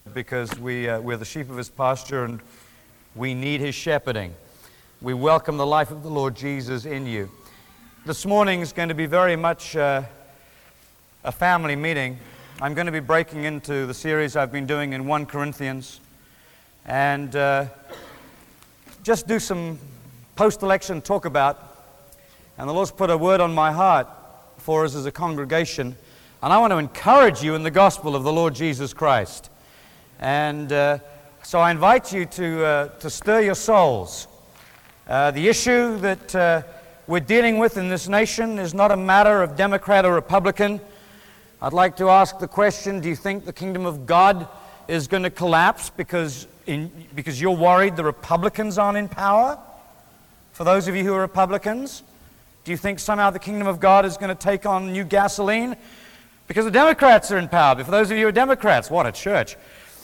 because we're the sheep of his pasture and we need his shepherding. We welcome the life of the Lord Jesus in you. This morning is going to be very much a family meeting. I'm going to be breaking into the series I've been doing in 1 Corinthians and just do some post-election talk about. And the Lord's put a word on my heart for us as a congregation. And I want to encourage you in the gospel of the Lord Jesus Christ. And so I invite you to stir your souls. The issue that we're dealing with in this nation is not a matter of Democrat or Republican. I'd like to ask the question, do you think the kingdom of God is going to collapse because you're worried the Republicans aren't in power? For those of you who are Republicans, do you think somehow the kingdom of God is going to take on new gasoline because the Democrats are in power? But for those of you who are Democrats, what a church.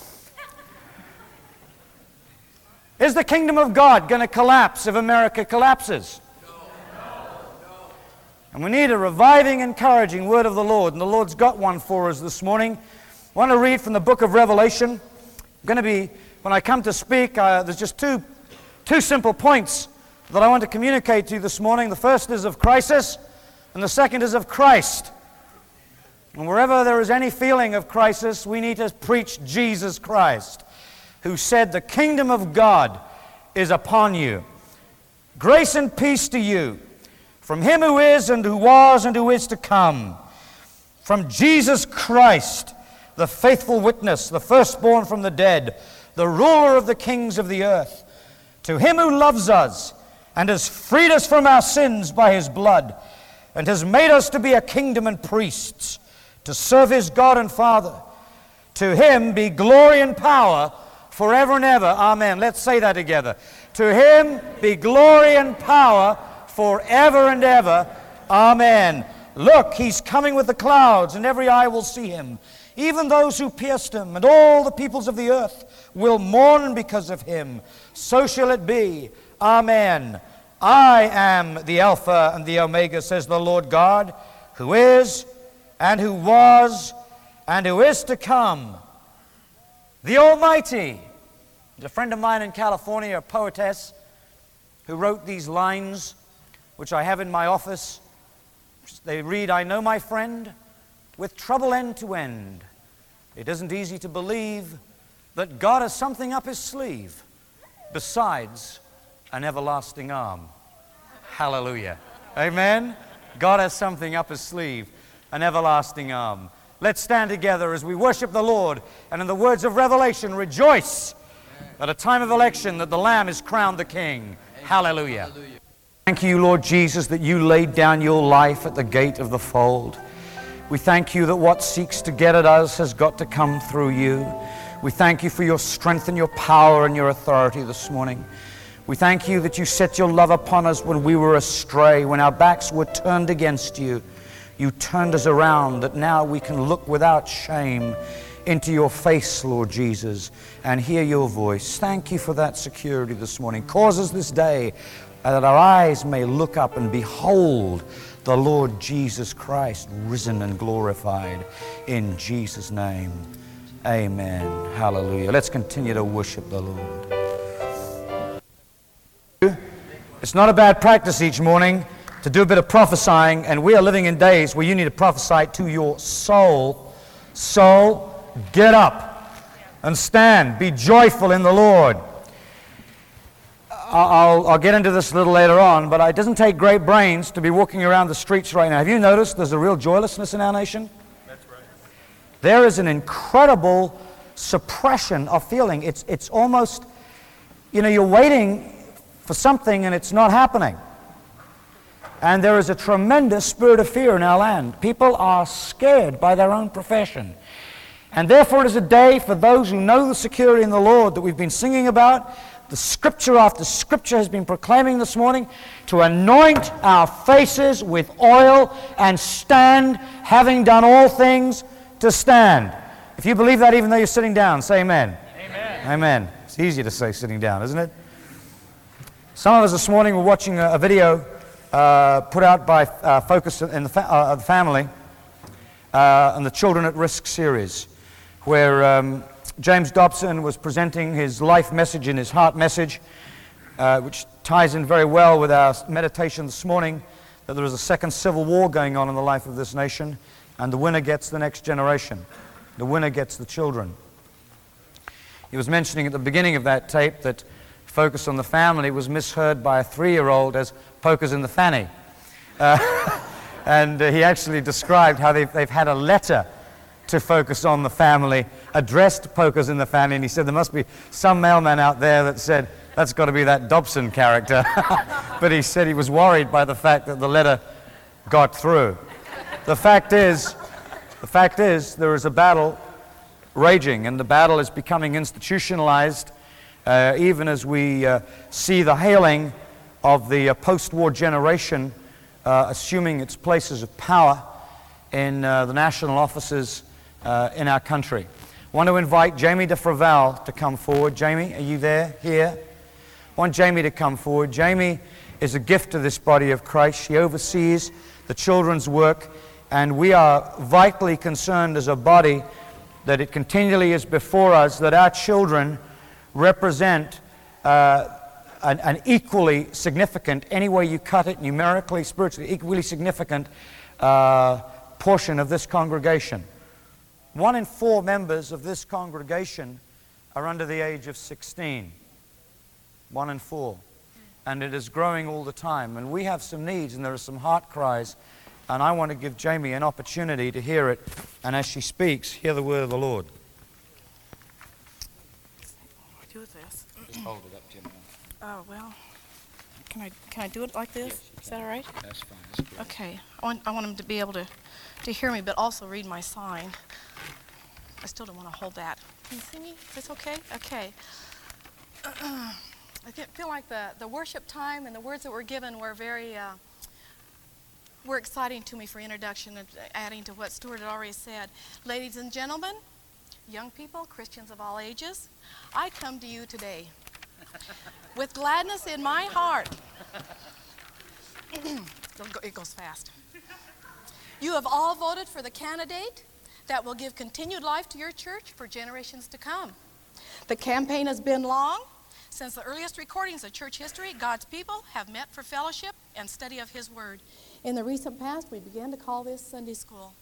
Is the kingdom of God going to collapse if America collapses? No. And we need a reviving, encouraging word of the Lord, and the Lord's got one for us this morning. I want to read from the book of Revelation. I'm going to be, when I come to speak, there's just two simple points that I want to communicate to you this morning. The first is of crisis, and the second is of Christ. And wherever there is any feeling of crisis, we need to preach Jesus Christ, who said, "The kingdom of God is upon you. Grace and peace to you, from him who is and who was and who is to come, from Jesus Christ, the faithful witness, the firstborn from the dead, the ruler of the kings of the earth, to him who loves us and has freed us from our sins by his blood, and has made us to be a kingdom and priests, to serve his God and Father. To him be glory and power forever and ever. Amen." Let's say that together. To him be glory and power forever and ever. Amen. Look, he's coming with the clouds, and every eye will see him, even those who pierced him, and all the peoples of the earth will mourn because of him. So shall it be. Amen. I am the Alpha and the Omega, says the Lord God, who is, and who was, and who is to come, the Almighty. There's a friend of mine in California, a poetess, who wrote these lines, which I have in my office. They read, "I know, my friend, with trouble end to end, it isn't easy to believe that God has something up his sleeve besides an everlasting arm." Hallelujah. Amen. God has something up his sleeve, an everlasting arm. Let's stand together as we worship the Lord, and in the words of Revelation, rejoice at a time of election that the Lamb is crowned the King. Hallelujah. Hallelujah. Thank you, Lord Jesus, that you laid down your life at the gate of the fold. We thank you that what seeks to get at us has got to come through you. We thank you for your strength and your power and your authority this morning. We thank you that you set your love upon us when we were astray, when our backs were turned against you. You turned us around, that now we can look without shame into your face, Lord Jesus, and hear your voice. Thank you for that security this morning. Cause us this day that our eyes may look up and behold the Lord Jesus Christ risen and glorified. In Jesus' name, amen. Hallelujah. Let's continue to worship the Lord. It's not a bad practice each morning to do a bit of prophesying, and we are living in days where you need to prophesy to your soul. Soul, get up and stand. Be joyful in the Lord. I'll get into this a little later on, but it doesn't take great brains to be walking around the streets right now. Have you noticed there's a real joylessness in our nation? That's right. There is an incredible suppression of feeling. It's almost, you're waiting for something and it's not happening. And there is a tremendous spirit of fear in our land. People are scared by their own profession. And therefore it is a day for those who know the security in the Lord that we've been singing about. The scripture after scripture has been proclaiming this morning, to anoint our faces with oil and stand, having done all things to stand. If you believe that even though you're sitting down, say amen. Amen. Amen. It's easier to say sitting down, isn't it? Some of us this morning were watching a video put out by Focus in the Family and the Children at Risk series, where James Dobson was presenting his life message in his heart message, which ties in very well with our meditation this morning, that there is a second civil war going on in the life of this nation, and the winner gets the next generation. The winner gets the children. He was mentioning at the beginning of that tape that focus on the family was misheard by a 3-year-old as pokers in the fanny. And he actually described how they've had a letter to focus on the family, addressed to pokers in the fanny, and he said there must be some mailman out there that said, that's got to be that Dobson character. But he said he was worried by the fact that the letter got through. The fact is, there is a battle raging, and the battle is becoming institutionalized, even as we see the hailing of the post-war generation assuming its places of power in the national offices in our country. I want to invite Jamie de Fraval to come forward. Jamie, are you there? Here? I want Jamie to come forward. Jamie is a gift to this body of Christ. She oversees the children's work, and we are vitally concerned as a body that it continually is before us that our children represent an equally significant, any way you cut it, numerically, spiritually, equally significant portion of this congregation. 1 in 4 members of this congregation are under the age of 16. 1 in 4. And it is growing all the time. And we have some needs, and there are some heart cries. And I want to give Jamie an opportunity to hear it. And as she speaks, hear the word of the Lord. What do I do with this? Just hold it up, Jim. Oh, well, can I do it like this? Yes, you Is that all right? That's fine. That's great. Okay. I want them to be able to hear me, but also read my sign. I still don't want to hold that. Can you see me? Is this okay? Okay. I feel like the worship time and the words that were given were very were exciting to me for introduction, and adding to what Stuart had already said. Ladies and gentlemen, young people, Christians of all ages, I come to you today with gladness in my heart. It goes fast. You have all voted for the candidate that will give continued life to your church for generations to come. The campaign has been long. Since the earliest recordings of church history, God's people have met for fellowship and study of His Word. In the recent past, we began to call this Sunday School.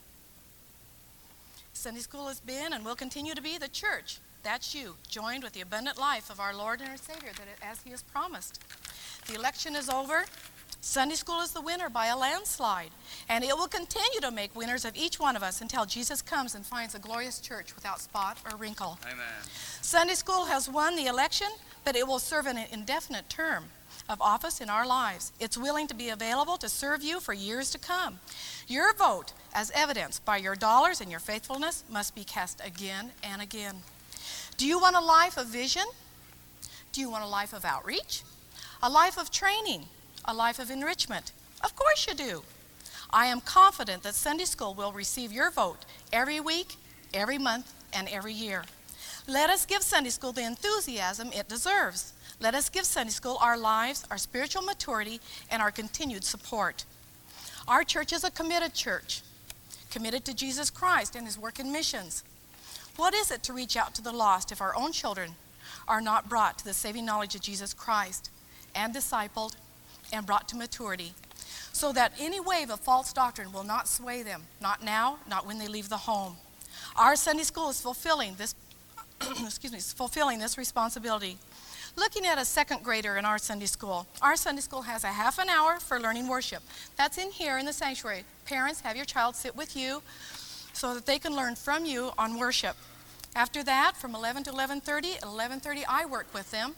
Sunday School has been and will continue to be the church. That's you, joined with the abundant life of our Lord and our Savior, as He has promised. The election is over. Sunday School is the winner by a landslide, and it will continue to make winners of each one of us until Jesus comes and finds a glorious church without spot or wrinkle. Amen. Sunday School has won the election, but it will serve an indefinite term of office in our lives. It's willing to be available to serve you for years to come. Your vote, as evidenced by your dollars and your faithfulness, must be cast again and again. Do you want a life of vision? Do you want a life of outreach? A life of training? A life of enrichment? Of course you do. I am confident that Sunday School will receive your vote every week, every month, and every year. Let us give Sunday School the enthusiasm it deserves. Let us give Sunday School our lives, our spiritual maturity, and our continued support. Our church is a committed church, committed to Jesus Christ and His work in missions. What is it to reach out to the lost if our own children are not brought to the saving knowledge of Jesus Christ and discipled and brought to maturity, so that any wave of false doctrine will not sway them, not now, not when they leave the home? Our Sunday School is fulfilling this fulfilling this responsibility. Looking at a second grader in our Sunday School has a half an hour for learning worship. That's in here in the sanctuary. Parents, have your child sit with you so that they can learn from you on worship. After that, from 11 to 11:30, at 11:30 I work with them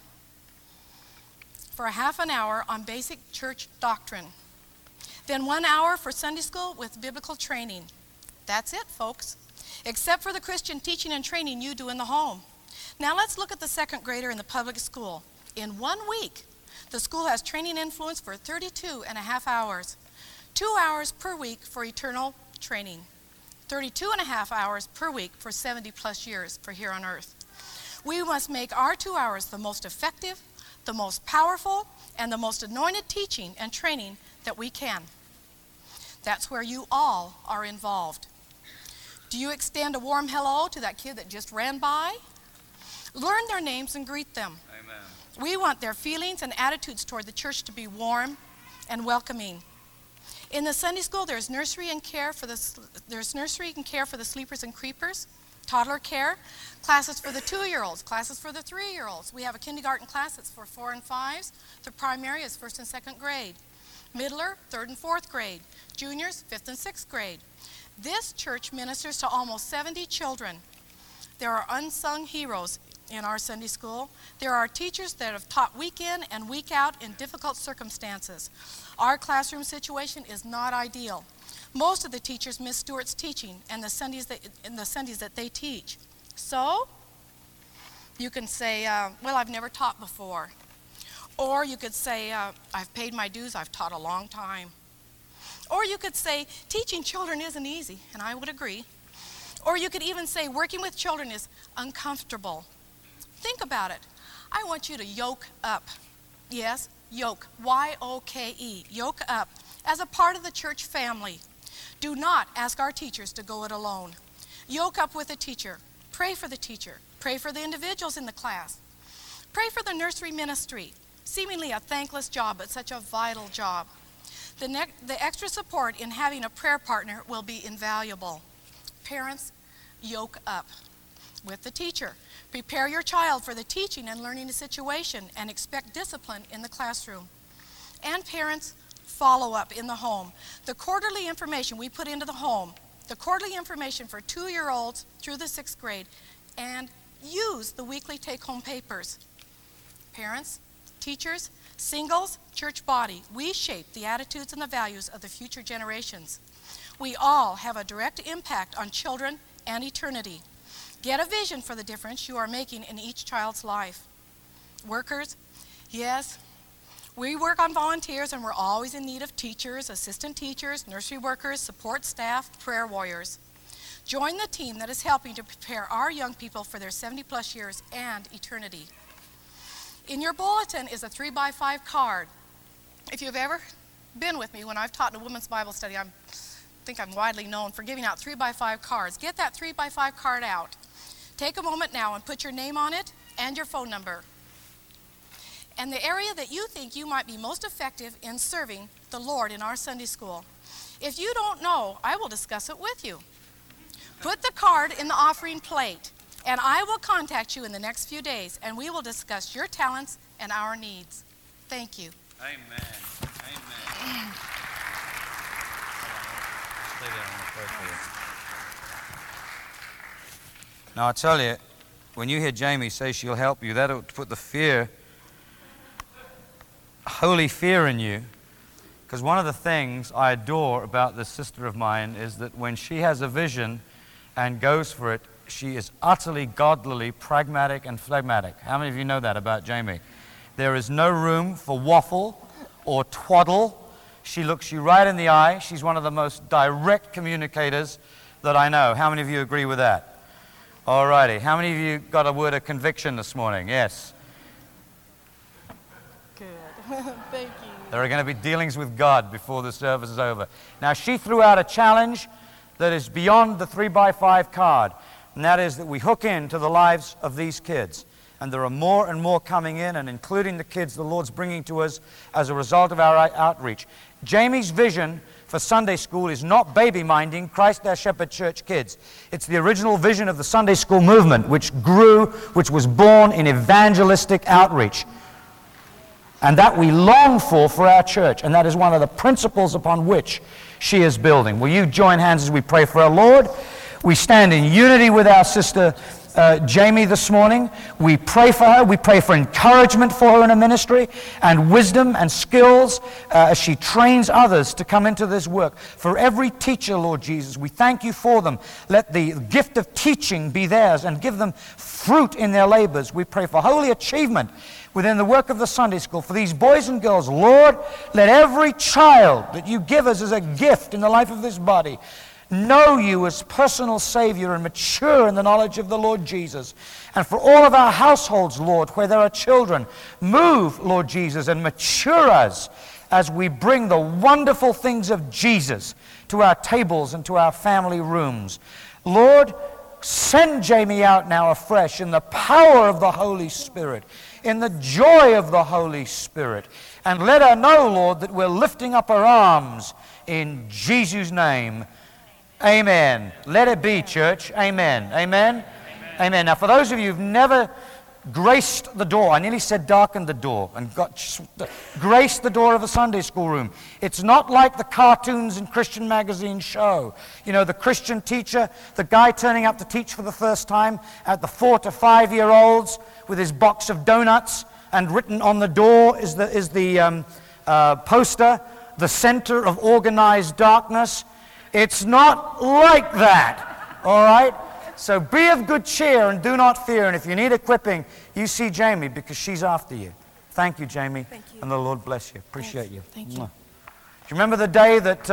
for a half an hour on basic church doctrine. Then 1 hour for Sunday School with biblical training. That's it, folks, except for the Christian teaching and training you do in the home. Now let's look at the second grader in the public school. In 1 week, the school has training influence for 32 and a half hours. 2 hours per week for eternal training. 32 and a half hours per week for 70 plus years for here on earth. We must make our 2 hours the most effective, the most powerful, and the most anointed teaching and training that we can. That's where you all are involved. Do you extend a warm hello to that kid that just ran by? Learn their names and greet them. Amen. We want their feelings and attitudes toward the church to be warm and welcoming. In the Sunday school, there's nursery and care for the sleepers and creepers, toddler care, classes for the 2-year-olds, classes for the 3-year-olds. We have a kindergarten class that's for 4 and 5s. The primary is 1st and 2nd grade. Middler, 3rd and 4th grade. Juniors, 5th and 6th grade. This church ministers to almost 70 children. There are unsung heroes in our Sunday school. There are teachers that have taught week in and week out in difficult circumstances. Our classroom situation is not ideal. Most of the teachers miss Stuart's teaching and the Sundays that they teach. So, you can say, well, I've never taught before. Or you could say, I've paid my dues, I've taught a long time. Or you could say, teaching children isn't easy, and I would agree. Or you could even say, working with children is uncomfortable. Think about it. I want you to yoke up. Yes, yoke, Y-O-K-E, yoke up as a part of the church family. Do not ask our teachers to go it alone. Yoke up with a teacher. Pray for the teacher. Pray for the individuals in the class. Pray for the nursery ministry. Seemingly a thankless job, but such a vital job. The extra support in having a prayer partner will be invaluable. Parents, yoke up with the teacher. Prepare your child for the teaching and learning situation and expect discipline in the classroom. And parents, follow up in the home. The quarterly information we put into the home, the quarterly information for 2-year-olds through the 6th grade, and use the weekly take-home papers. Parents, teachers, singles, church body, we shape the attitudes and the values of the future generations. We all have a direct impact on children and eternity. Get a vision for the difference you are making in each child's life. Workers, yes, we work on volunteers and we're always in need of teachers, assistant teachers, nursery workers, support staff, prayer warriors. Join the team that is helping to prepare our young people for their 70-plus years and eternity. In your bulletin is a 3x5 card. If you've ever been with me when I've taught in a women's Bible study, I think I'm widely known for giving out 3x5 cards. Get that 3x5 card out. Take a moment now and put your name on it and your phone number, and the area that you think you might be most effective in serving the Lord in our Sunday school. If you don't know, I will discuss it with you. Put the card in the offering plate, and I will contact you in the next few days, and we will discuss your talents and our needs. Thank you. Amen. Amen. Stay there. I'm going to pray for you. Now, I tell you, when you hear Jamie say she'll help you, that'll put the fear, holy fear in you. Because one of the things I adore about this sister of mine is that when she has a vision and goes for it, she is utterly godly, pragmatic, and phlegmatic. How many of you know that about Jamie? There is no room for waffle or twaddle. She looks you right in the eye. She's one of the most direct communicators that I know. How many of you agree with that? All righty. How many of you got a word of conviction this morning? Yes. Good. Thank you. There are going to be dealings with God before the service is over. Now, she threw out a challenge that is beyond the 3x5 card, and that is that we hook into the lives of these kids. And there are more and more coming in, and including the kids the Lord's bringing to us as a result of our outreach. Jamie's vision for Sunday school is not baby-minding Christ our Shepherd Church kids. It's the original vision of the Sunday school movement, which grew, which was born in evangelistic outreach, and that we long for our church, and that is one of the principles upon which she is building. Will you join hands as we pray for our Lord? We stand in unity with our sister Jamie this morning. We pray for her. We pray for encouragement for her in her ministry and wisdom and skills as she trains others to come into this work. For every teacher, Lord Jesus, we thank you for them. Let the gift of teaching be theirs and give them fruit in their labors. We pray for holy achievement within the work of the Sunday school for these boys and girls. Lord, let every child that you give us as a gift in the life of this body know you as personal Savior and mature in the knowledge of the Lord Jesus. And for all of our households, Lord, where there are children, move, Lord Jesus, and mature us as we bring the wonderful things of Jesus to our tables and to our family rooms. Lord, Send Jamie out now afresh in the power of the Holy Spirit, in the joy of the Holy Spirit. And let her know, Lord, that we're lifting up her arms in Jesus' name. Amen. Let it be, church. Amen. Amen. Amen. Now, for those of you who've never graced the door, I nearly said darkened the door, and graced the door of a Sunday school room. It's not like the cartoons and Christian magazines show. You know, the Christian teacher, the guy turning up to teach for the first time at the 4 to 5 year olds with his box of donuts, and written on the door is the poster, the center of organized darkness. It's not like that, all right? So be of good cheer and do not fear. And if you need equipping, you see Jamie, because she's after you. Thank you, Jamie. Thank you. And the Lord bless you. Appreciate you. Thank you. Do you remember the day that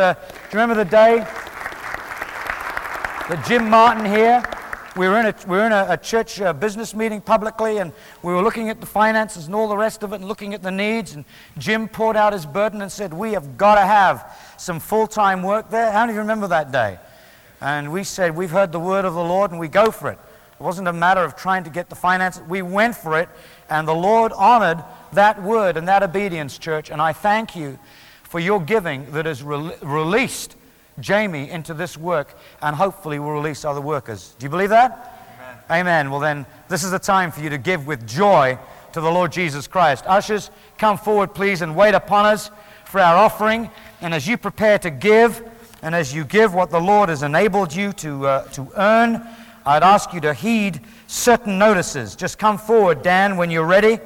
Jim Martin here? We were in a church business meeting publicly, and we were looking at the finances and all the rest of it, and looking at the needs. And Jim poured out his burden and said, "We have got to have some full-time work there." How do you remember that day? And we said, "We've heard the word of the Lord, and we go for it." It wasn't a matter of trying to get the finances. We went for it, and the Lord honored that word and that obedience, church. And I thank you for your giving that has released Jamie into this work, and hopefully will release other workers. Do you believe that? Amen. Amen. Well then, this is the time for you to give with joy to the Lord Jesus Christ. Ushers, come forward please and wait upon us for our offering. And as you prepare to give, and as you give what the Lord has enabled you to earn, I'd ask you to heed certain notices. Just come forward, Dan, when you're ready.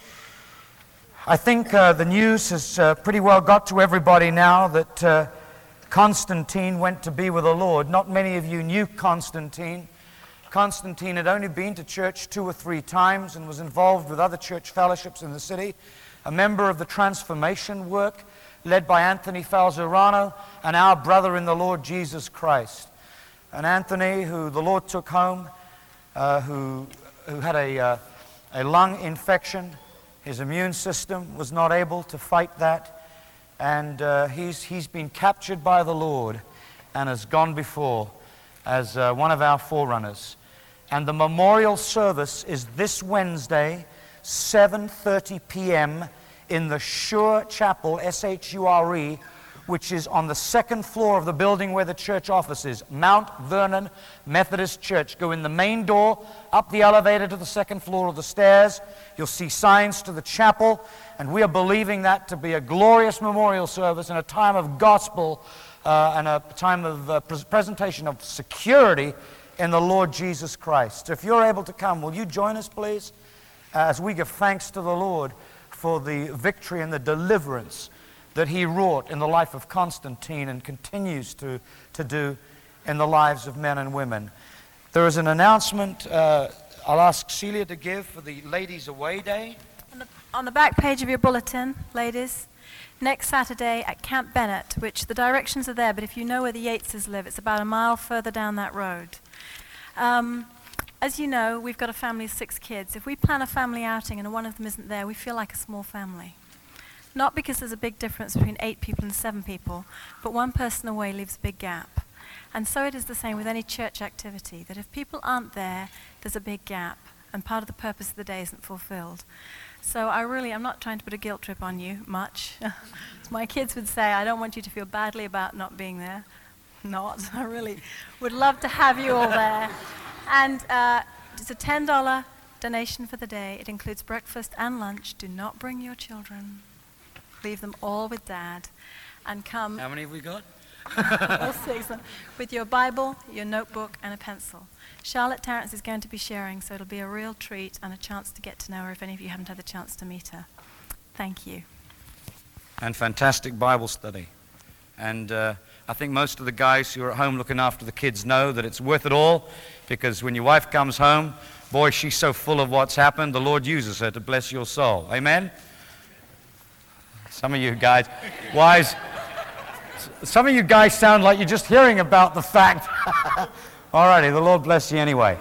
I think the news has pretty well got to everybody now that Constantine went to be with the Lord. Not many of you knew Constantine. Constantine had only been to church 2 or 3 times and was involved with other church fellowships in the city. A member of the transformation work led by Anthony Falzerano and our brother in the Lord Jesus Christ. And Anthony, who the Lord took home, who had a lung infection. His immune system was not able to fight that. And he's been captured by the Lord and has gone before as one of our forerunners. And the memorial service is this Wednesday, 7:30 p.m. in the Shure Chapel, S-H-U-R-E, which is on the 2nd floor of the building where the church office is, Mount Vernon Methodist Church. Go in the main door, up the elevator to the 2nd floor of the stairs. You'll see signs to the chapel, and we are believing that to be a glorious memorial service and a time of gospel and a time of presentation of security in the Lord Jesus Christ. So if you're able to come, will you join us, please, as we give thanks to the Lord for the victory and the deliverance that he wrought in the life of Constantine and continues to do in the lives of men and women. There is an announcement I'll ask Celia to give for the Ladies Away Day. On the back page of your bulletin, ladies, next Saturday at Camp Bennett, which the directions are there, but if you know where the Yateses live, it's about a mile further down that road. As you know, we've got a family of 6 kids. If we plan a family outing and one of them isn't there, we feel like a small family. Not because there's a big difference between 8 people and 7 people, but one person away leaves a big gap. And so it is the same with any church activity, that if people aren't there, there's a big gap, and part of the purpose of the day isn't fulfilled. So I'm not trying to put a guilt trip on you much. As my kids would say, I don't want you to feel badly about not being there. I really would love to have you all there. And it's a $10 donation for the day. It includes breakfast and lunch. Do not bring your children. Leave them all with Dad, and come. How many have we got? All 6 with your Bible, your notebook, and a pencil. Charlotte Terrence is going to be sharing, so it'll be a real treat and a chance to get to know her if any of you haven't had the chance to meet her. Thank you. And fantastic Bible study. And I think most of the guys who are at home looking after the kids know that it's worth it all, because when your wife comes home, boy, she's so full of what's happened, the Lord uses her to bless your soul. Amen? Some of you guys, wise, some of you guys sound like you're just hearing about the fact. All righty, the Lord bless you anyway.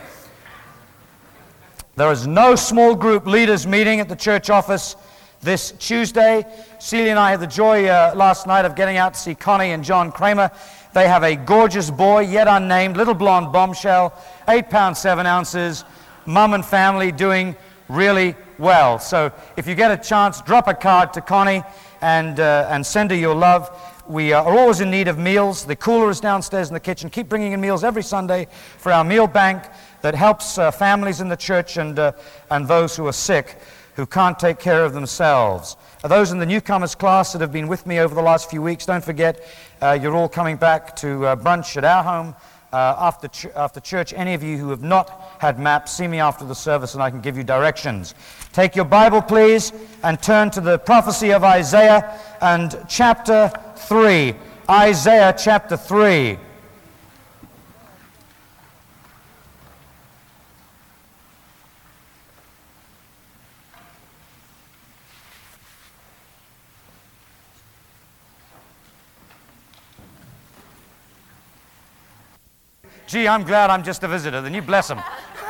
There is no small group leaders meeting at the church office this Tuesday. Celia and I had the joy last night of getting out to see Connie and John Kramer They have a gorgeous boy, yet unnamed, little blonde bombshell, 8 pounds 7 ounces, mum and family doing really well. So if you get a chance, drop a card to Connie and send her your love. We are always in need of meals. The cooler is downstairs in the kitchen. Keep bringing in meals every Sunday for our meal bank that helps families in the church and those who are sick, who can't take care of themselves. Those in the newcomers class that have been with me over the last few weeks, don't forget, you're all coming back to brunch at our home after church. Any of you who have not had maps, see me after the service and I can give you directions. Take your Bible, please, and turn to the prophecy of Isaiah and chapter 3. Isaiah chapter 3. Gee, I'm glad I'm just a visitor. Then you bless them.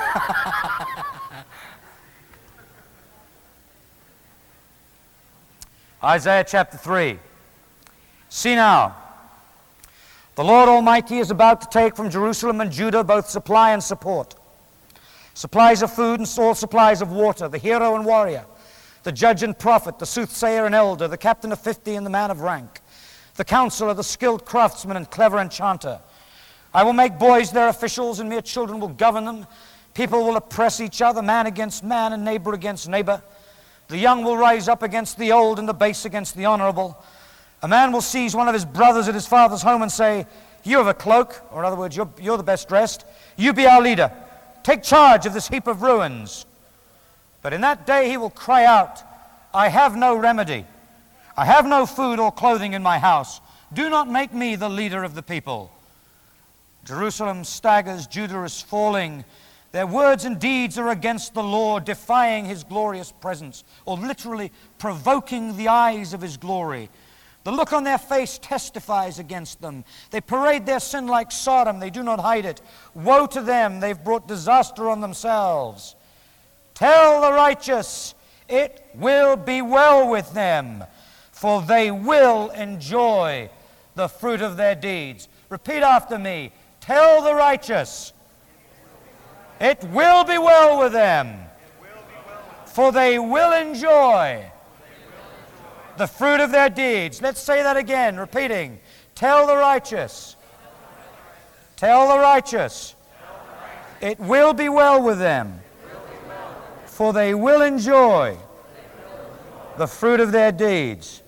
Isaiah chapter 3. See now, the Lord Almighty is about to take from Jerusalem and Judah both supply and support. Supplies of food and all supplies of water, the hero and warrior, the judge and prophet, the soothsayer and elder, the captain of 50 and the man of rank, the counselor, the skilled craftsman and clever enchanter. I will make boys their officials, and mere children will govern them. People will oppress each other, man against man and neighbor against neighbor. The young will rise up against the old, and the base against the honorable. A man will seize one of his brothers at his father's home and say, "You have a cloak," or in other words, you're the best dressed. "You be our leader. Take charge of this heap of ruins." But in that day he will cry out, "I have no remedy. I have no food or clothing in my house. Do not make me the leader of the people." Jerusalem staggers, Judah is falling. Their words and deeds are against the Lord, defying his glorious presence, or literally provoking the eyes of his glory. The look on their face testifies against them. They parade their sin like Sodom, they do not hide it. Woe to them, they've brought disaster on themselves. Tell the righteous, it will be well with them, for they will enjoy the fruit of their deeds. Repeat after me. Tell the righteous, it will be well with them, for they will enjoy the fruit of their deeds. Let's say that again, repeating. Tell the righteous, tell the righteous, it will be well with them, for they will enjoy the fruit of their deeds.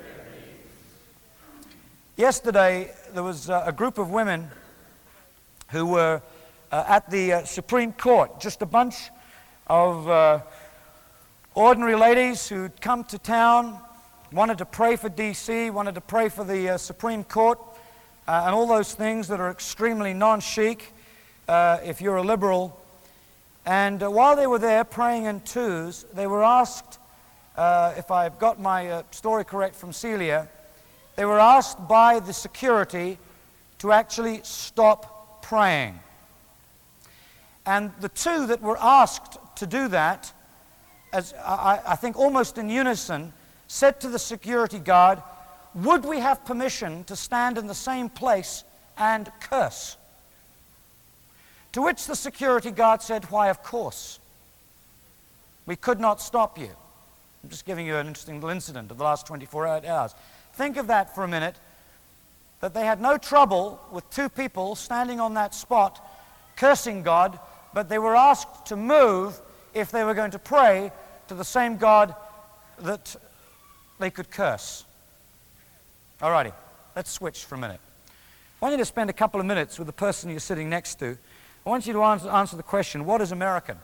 Yesterday, there was a group of women who were at the Supreme Court, just a bunch of ordinary ladies who'd come to town, wanted to pray for D.C., wanted to pray for the Supreme Court, and all those things that are extremely non-chic if you're a liberal. And while they were there praying in twos, they were asked, if I've got my story correct from Celia, they were asked by the security to actually stop praying. And the two that were asked to do that, as I think almost in unison, said to the security guard, "Would we have permission to stand in the same place and curse?" To which the security guard said, "Why, of course. We could not stop you." I'm just giving you an interesting little incident of the last 24 hours. Think of that for a minute, that they had no trouble with two people standing on that spot cursing God, but they were asked to move if they were going to pray to the same God that they could curse. Alrighty, let's switch for a minute. I want you to spend a couple of minutes with the person you're sitting next to. I want you to answer the question, what is American?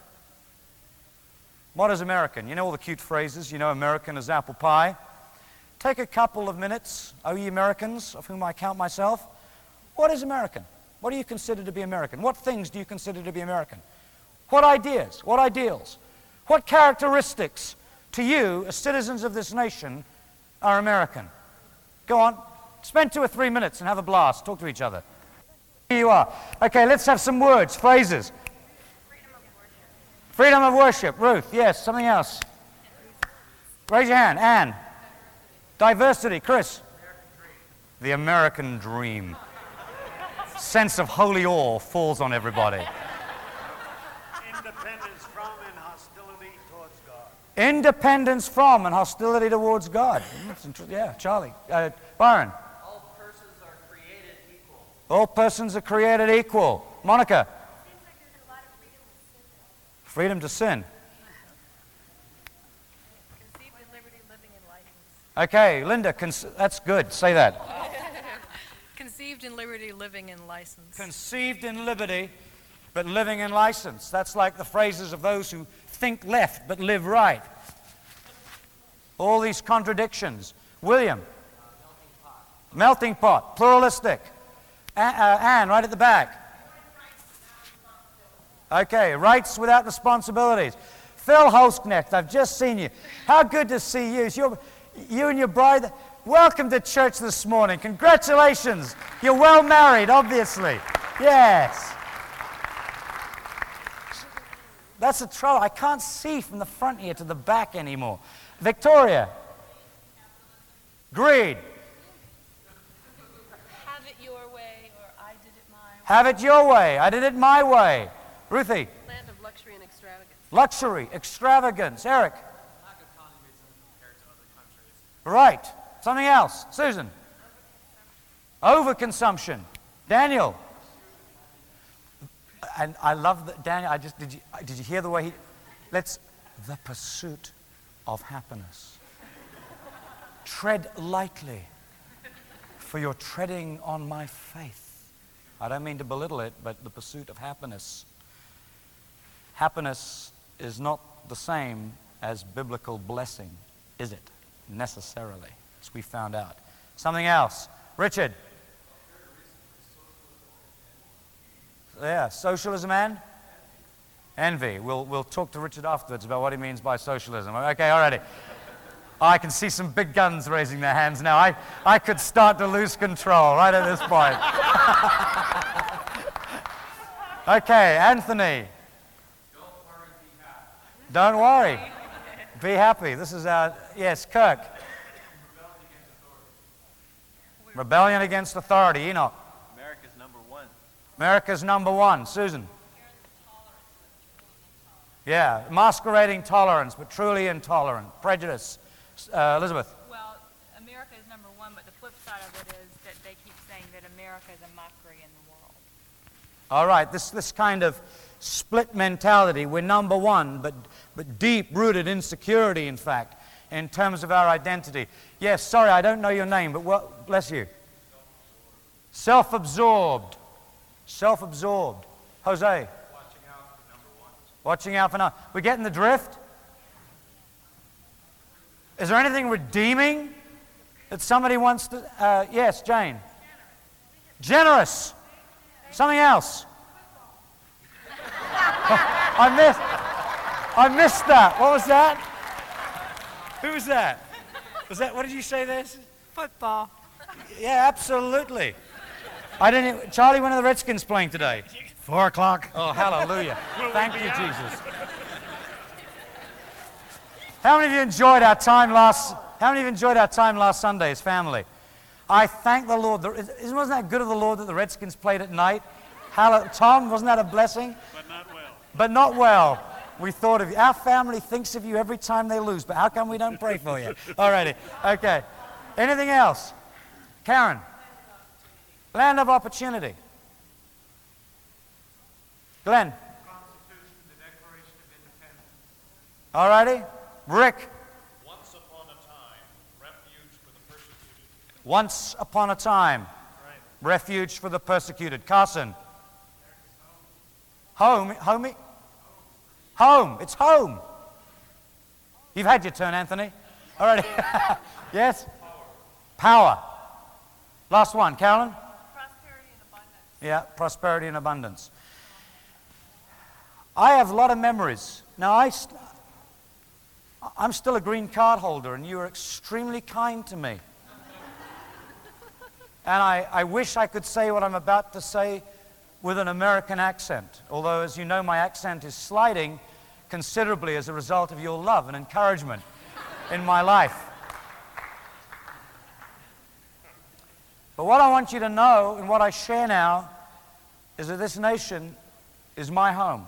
What is American? You know all the cute phrases. You know American is apple pie. Take a couple of minutes, O ye Americans, of whom I count myself. What is American? What do you consider to be American? What things do you consider to be American? What ideas? What ideals? What characteristics to you, as citizens of this nation, are American? Go on. Spend 2 or 3 minutes and have a blast. Talk to each other. Here you are. Okay, let's have some words, phrases. Freedom of worship. Ruth, yes. Something else? Raise your hand. Anne. Diversity. Chris. The American dream. sense of holy awe falls on everybody. Independence from and hostility towards God. Independence from and hostility towards God. Yeah, Charlie. Byron. All persons are created equal. All persons are created equal. Monica. Seems like there's a lot of Freedom freedom with sin. to sin. Conceived in liberty, living in license. Okay, Linda, that's good. Say that. Conceived in liberty, living in license. Conceived in liberty, but living in license. That's like the phrases of those who think left but live right. All these contradictions. William. Melting pot. Pluralistic. Anne, right at the back. Okay, rights without responsibilities. Phil Holsknecht, I've just seen you. How good to see you. You and your bride, welcome to church this morning. Congratulations. You're well married, obviously. Yes. That's the trouble. I can't see from the front here to the back anymore. Victoria. Greed. Have it your way, or I did it my way. Have it your way. I did it my way. Ruthie. Land of luxury and extravagance. Luxury, extravagance. Eric. Right. Something else. Susan. Overconsumption. Daniel. And I love that, Daniel. Did you hear the way the pursuit of happiness. Tread lightly, for you're treading on my faith. I don't mean to belittle it, but the pursuit of happiness. Happiness is not the same as biblical blessing, is it? Necessarily, as we found out. Something else. Richard. Yeah, socialism and envy. We'll talk to Richard afterwards about what he means by socialism. Okay, alrighty. I can see some big guns raising their hands now. I could start to lose control right at this point. Okay, Anthony. Don't worry. Be happy. This is our, yes, Kirk. Rebellion against authority. Enoch. America's number one. America's number one. Susan. Yeah, masquerading tolerance, but truly intolerant. Prejudice. Elizabeth. Well, America is number one, but the flip side of it is that they keep saying that America is a mockery in the world. All right, this kind of split mentality. We're number one, but deep-rooted insecurity, in fact, in terms of our identity. Yes, sorry, I don't know your name, but bless you. Self-absorbed. Self-absorbed. Jose. Watching out for number one. Watching out for number. We're getting the drift? Is there anything redeeming that somebody wants to... yes, Jane. Generous. Something else. I missed that. What was that? Who was that? What did you say there? Football. Yeah, absolutely. I didn't... Charlie, when are the Redskins playing today? 4 o'clock. Oh, hallelujah. Thank you, Jesus. How many of you enjoyed our time last Sunday as family? I thank the Lord. Wasn't that good of the Lord that the Redskins played at night? Tom, wasn't that a blessing? But not well. But not well. We thought of you. Our family thinks of you every time they lose, but how come we don't pray for you? All righty. Okay. Anything else? Karen. Land of opportunity. Glenn. Constitution, the Declaration of Independence. All righty. Rick. Once upon a time, refuge for the persecuted. Once upon a time. Right. Refuge for the persecuted. Carson. Home. Homey? Home. It's home. You've had your turn, Anthony. All right. Yes? Power. Last one. Carolyn? Prosperity and abundance. Yeah, prosperity and abundance. I have a lot of memories. Now, I'm still a green card holder, and you were extremely kind to me. And I wish I could say what I'm about to say with an American accent, although, as you know, my accent is sliding considerably as a result of your love and encouragement in my life. But what I want you to know, and what I share now, is that this nation is my home.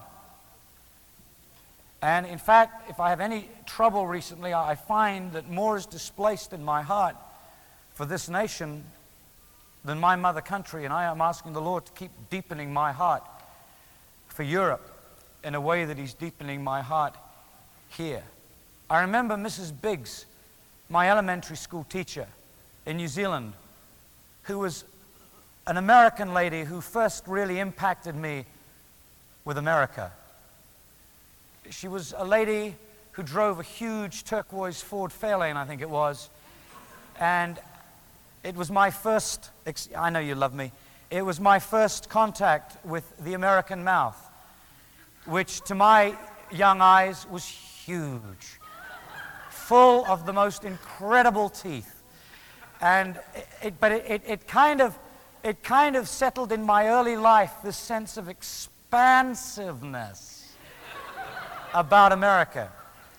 And in fact, if I have any trouble recently, I find that more is displaced in my heart for this nation than my mother country, and I am asking the Lord to keep deepening my heart for Europe in a way that He's deepening my heart here. I remember Mrs. Biggs, my elementary school teacher in New Zealand, who was an American lady who first really impacted me with America. She was a lady who drove a huge turquoise Ford Fairlane, I think it was, and it was my first, I know you love me, it was my first contact with the American mouth, which to my young eyes was huge, full of the most incredible teeth. And it kind of settled in my early life this sense of expansiveness about America.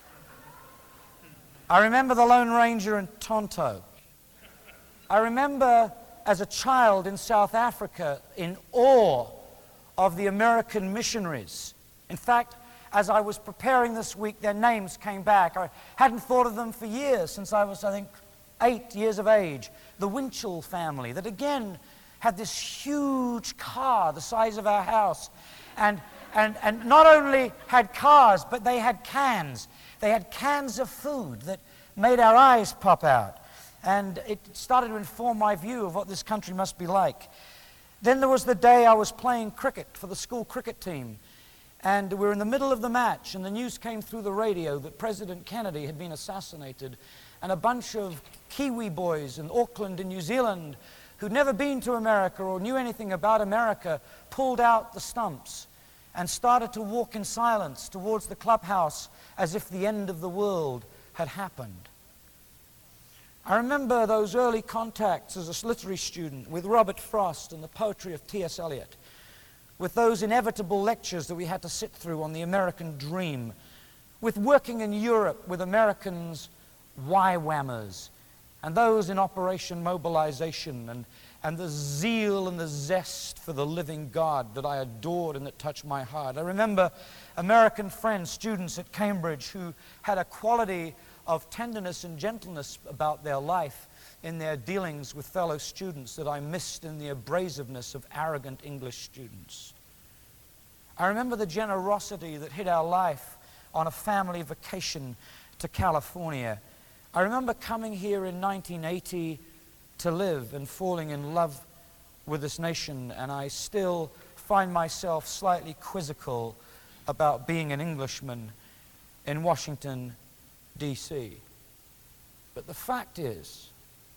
I remember the Lone Ranger and Tonto. I remember as a child in South Africa in awe of the American missionaries. In fact, as I was preparing this week, their names came back. I hadn't thought of them for years, since I was, I think, 8 years of age. The Winchell family that again had this huge car the size of our house, and not only had cars, but they had cans. They had cans of food that made our eyes pop out. And it started to inform my view of what this country must be like. Then there was the day I was playing cricket for the school cricket team. And we were in the middle of the match, and the news came through the radio that President Kennedy had been assassinated. And a bunch of Kiwi boys in Auckland in New Zealand who'd never been to America or knew anything about America pulled out the stumps and started to walk in silence towards the clubhouse as if the end of the world had happened. I remember those early contacts as a literary student with Robert Frost and the poetry of T.S. Eliot, with those inevitable lectures that we had to sit through on the American dream, with working in Europe with Americans' YWAMers, and those in Operation Mobilization, and the zeal and the zest for the living God that I adored and that touched my heart. I remember American friends, students at Cambridge, who had a quality of tenderness and gentleness about their life in their dealings with fellow students that I missed in the abrasiveness of arrogant English students. I remember the generosity that hit our life on a family vacation to California. I remember coming here in 1980 to live and falling in love with this nation, and I still find myself slightly quizzical about being an Englishman in Washington, D.C. But the fact is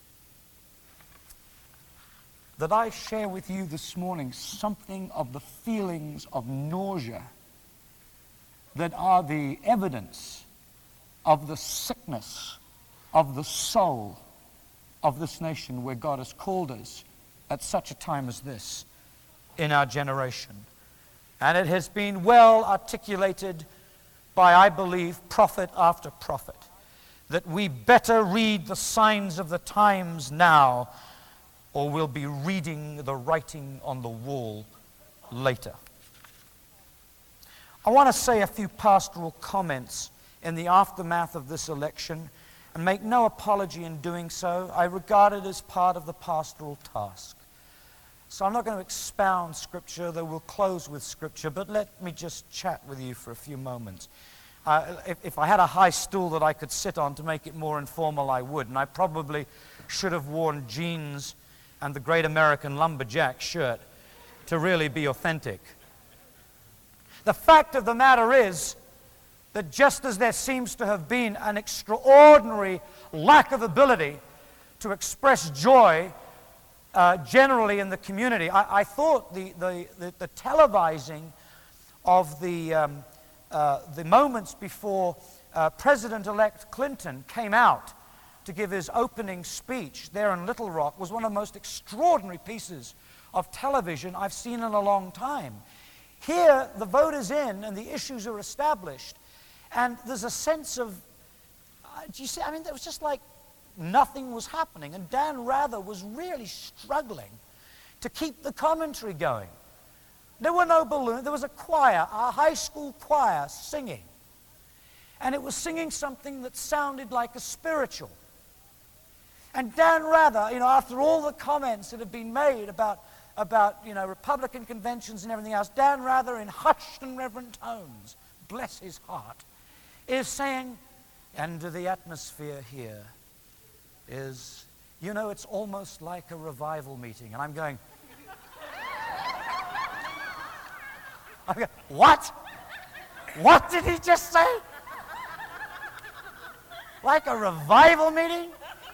that I share with you this morning something of the feelings of nausea that are the evidence of the sickness of the soul of this nation where God has called us at such a time as this in our generation. And it has been well articulated by, I believe, prophet after prophet, that we better read the signs of the times now, or we'll be reading the writing on the wall later. I want to say a few pastoral comments in the aftermath of this election, and make no apology in doing so. I regard it as part of the pastoral task. So I'm not going to expound Scripture, though we'll close with Scripture, but let me just chat with you for a few moments. If I had a high stool that I could sit on to make it more informal, I would, and I probably should have worn jeans and the Great American Lumberjack shirt to really be authentic. The fact of the matter is that just as there seems to have been an extraordinary lack of ability to express joy generally in the community, I thought the televising of the moments before President-elect Clinton came out to give his opening speech there in Little Rock was one of the most extraordinary pieces of television I've seen in a long time. Here, the vote is in and the issues are established. And there's a sense of, do you see, I mean, it was just like nothing was happening. And Dan Rather was really struggling to keep the commentary going. There were no balloons. There was a choir, a high school choir singing. And it was singing something that sounded like a spiritual. And Dan Rather, after all the comments that have been made about Republican conventions and everything else, Dan Rather, in hushed and reverent tones, bless his heart, is saying, and the atmosphere here is, it's almost like a revival meeting. And I'm going, what? What did he just say? Like a revival meeting?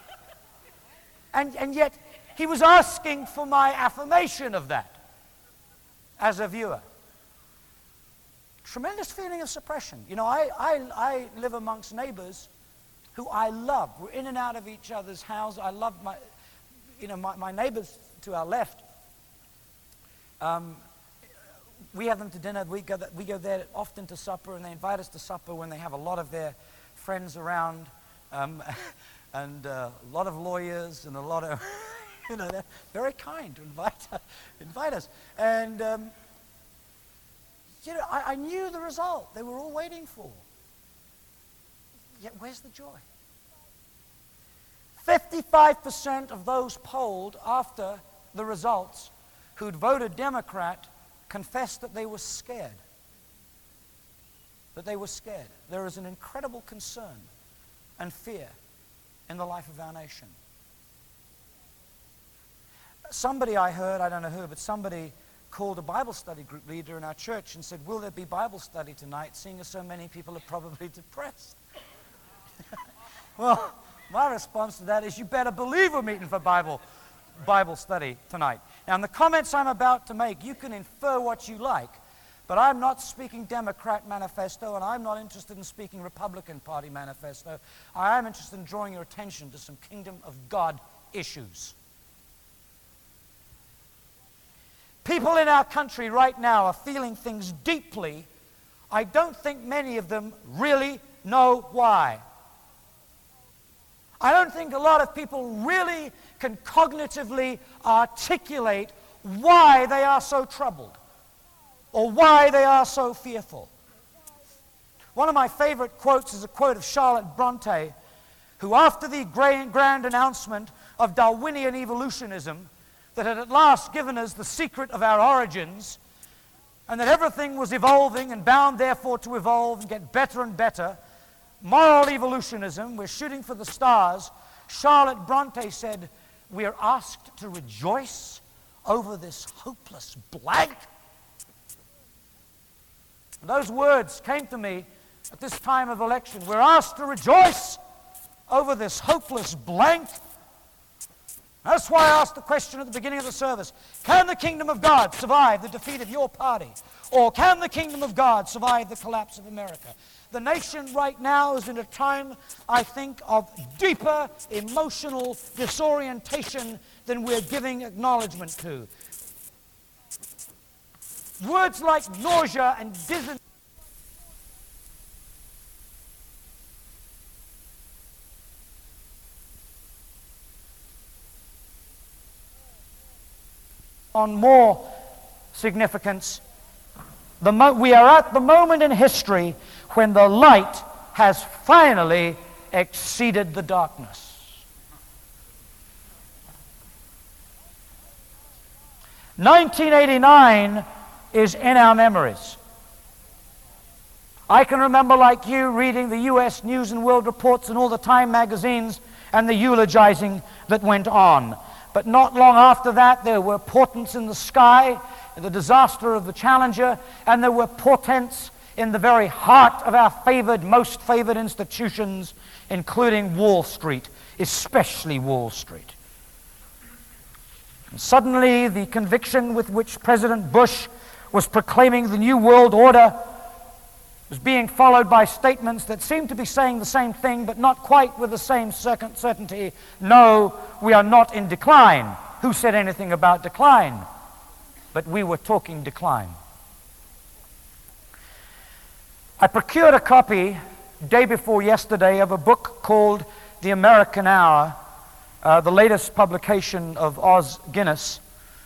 And yet, he was asking for my affirmation of that as a viewer. Tremendous feeling of suppression. I live amongst neighbors who I love. We're in and out of each other's house. I love my neighbors to our left. We have them to dinner. We go there often to supper, and they invite us to supper when they have a lot of their friends around. And a lot of lawyers and a lot of, they're very kind to invite us. And, I knew the result they were all waiting for. Yet where's the joy? 55% of those polled after the results who'd voted Democrat confessed that they were scared. That they were scared. There is an incredible concern and fear in the life of our nation. Somebody I heard, I don't know who, but somebody called a Bible study group leader in our church and said, will there be Bible study tonight, seeing as so many people are probably depressed? Well, my response to that is, you better believe we're meeting for Bible study tonight. Now, in the comments I'm about to make, you can infer what you like, but I'm not speaking Democrat manifesto, and I'm not interested in speaking Republican Party manifesto. I am interested in drawing your attention to some kingdom of God issues. People in our country right now are feeling things deeply. I don't think many of them really know why. I don't think a lot of people really can cognitively articulate why they are so troubled, or why they are so fearful. One of my favorite quotes is a quote of Charlotte Bronte, who after the grand announcement of Darwinian evolutionism, that had at last given us the secret of our origins, and that everything was evolving and bound therefore to evolve and get better and better, moral evolutionism, we're shooting for the stars, Charlotte Bronte said, we are asked to rejoice over this hopeless blank. Those words came to me at this time of election. We're asked to rejoice over this hopeless blank. That's why I asked the question at the beginning of the service. Can the kingdom of God survive the defeat of your party? Or can the kingdom of God survive the collapse of America? The nation right now is in a time, I think, of deeper emotional disorientation than we're giving acknowledgement to. Words like nausea and dizziness on more significance. We are at the moment in history when the light has finally exceeded the darkness. "1989 is in our memories. I can remember, like you, reading the U.S. News and World Reports and all the Time magazines and the eulogizing that went on. But not long after that, there were portents in the sky, the disaster of the Challenger, and there were portents in the very heart of our most favored institutions, including Wall Street, especially Wall Street. And suddenly, the conviction with which President Bush was proclaiming the New World Order was being followed by statements that seemed to be saying the same thing, but not quite with the same certainty. No, we are not in decline. Who said anything about decline? But we were talking decline. I procured a copy day before yesterday of a book called The American Hour, the latest publication of Os Guinness,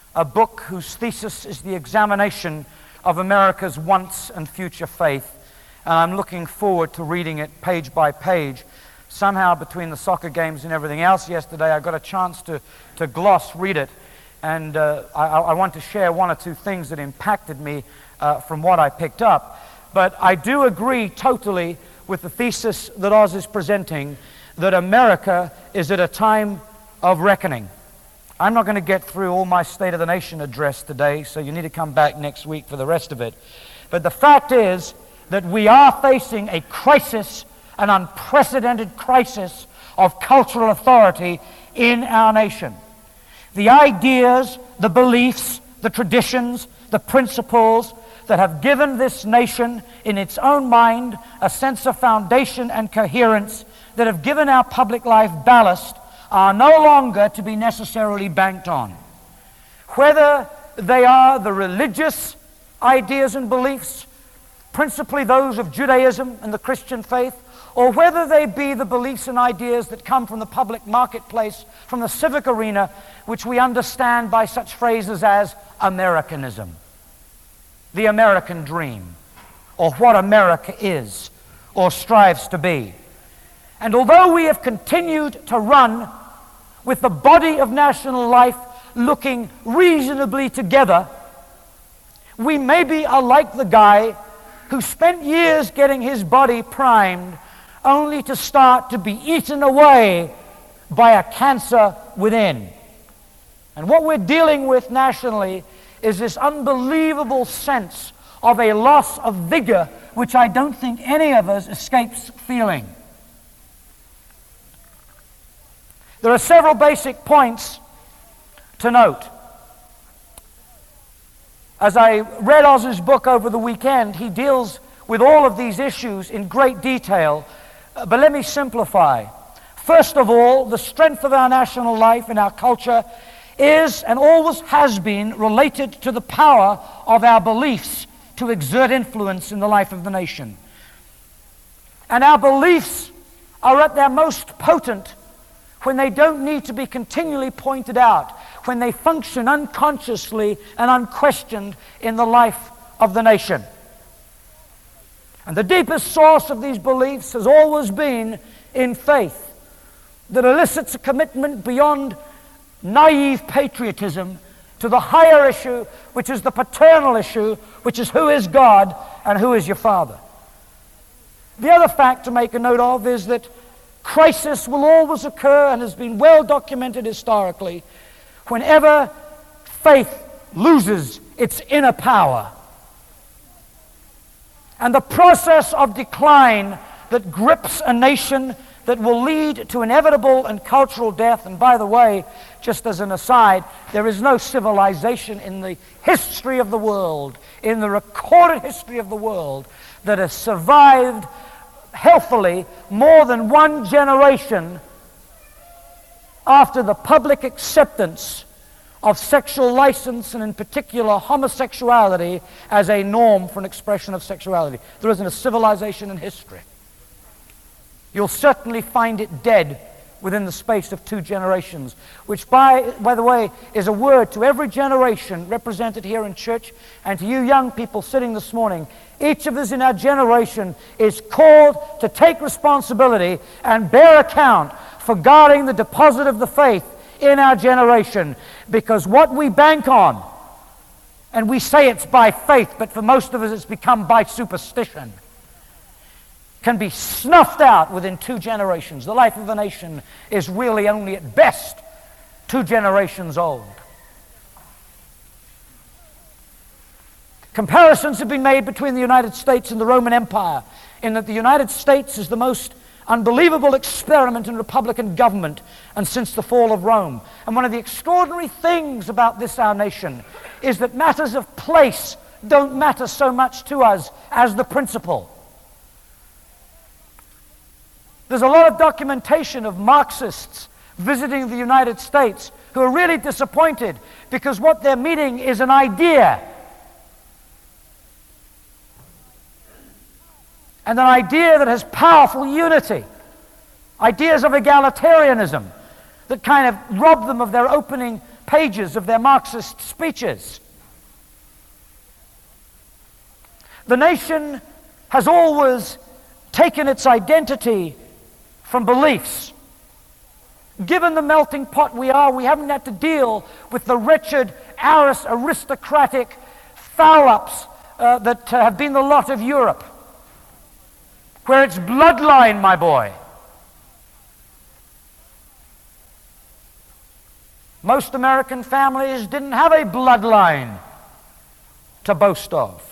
a book whose thesis is the examination of America's once and future faith. And I'm looking forward to reading it page by page. Somehow, between the soccer games and everything else yesterday, I got a chance to read it. And I want to share one or two things that impacted me from what I picked up. But I do agree totally with the thesis that Oz is presenting, that America is at a time of reckoning. I'm not going to get through all my State of the Nation address today, so you need to come back next week for the rest of it. But the fact is that we are facing a crisis, an unprecedented crisis of cultural authority in our nation. The ideas, the beliefs, the traditions, the principles that have given this nation in its own mind a sense of foundation and coherence, that have given our public life ballast, are no longer to be necessarily banked on. Whether they are the religious ideas and beliefs, principally those of Judaism and the Christian faith, or whether they be the beliefs and ideas that come from the public marketplace, from the civic arena, which we understand by such phrases as Americanism, the American dream, or what America is or strives to be. And although we have continued to run with the body of national life looking reasonably together, we maybe are like the guy who spent years getting his body primed only to start to be eaten away by a cancer within. And what we're dealing with nationally is this unbelievable sense of a loss of vigor, which I don't think any of us escapes feeling. There are several basic points to note. As I read Oz's book over the weekend, he deals with all of these issues in great detail, but let me simplify. First of all, the strength of our national life and our culture is and always has been related to the power of our beliefs to exert influence in the life of the nation. And our beliefs are at their most potent when they don't need to be continually pointed out, when they function unconsciously and unquestioned in the life of the nation. And the deepest source of these beliefs has always been in faith that elicits a commitment beyond naive patriotism to the higher issue, which is the paternal issue, which is who is God and who is your Father. The other fact to make a note of is that crisis will always occur, and has been well documented historically, whenever faith loses its inner power. And the process of decline that grips a nation, that will lead to inevitable and cultural death. And by the way, just as an aside, there is no civilization in the history of the world, in the recorded history of the world, that has survived healthily more than one generation after the public acceptance of sexual license, and in particular homosexuality, as a norm for an expression of sexuality. There isn't a civilization in history. You'll certainly find it dead within the space of 2 generations, which by the way is a word to every generation represented here in church, and to you young people sitting this morning. Each of us in our generation is called to take responsibility and bear account for guarding the deposit of the faith in our generation, because what we bank on, and we say it's by faith, but for most of us it's become by superstition, can be snuffed out within 2 generations. The life of the nation is really only at best 2 generations old. Comparisons have been made between the United States and the Roman Empire, in that the United States is the most unbelievable experiment in Republican government and since the fall of Rome. And one of the extraordinary things about this, our nation, is that matters of place don't matter so much to us as the principle. There's a lot of documentation of Marxists visiting the United States who are really disappointed because what they're meeting is an idea. And an idea that has powerful unity. Ideas of egalitarianism that kind of rob them of their opening pages of their Marxist speeches. The nation has always taken its identity from beliefs. Given the melting pot we are, we haven't had to deal with the wretched, aristocratic foul-ups that have been the lot of Europe, where it's bloodline, my boy. Most American families didn't have a bloodline to boast of.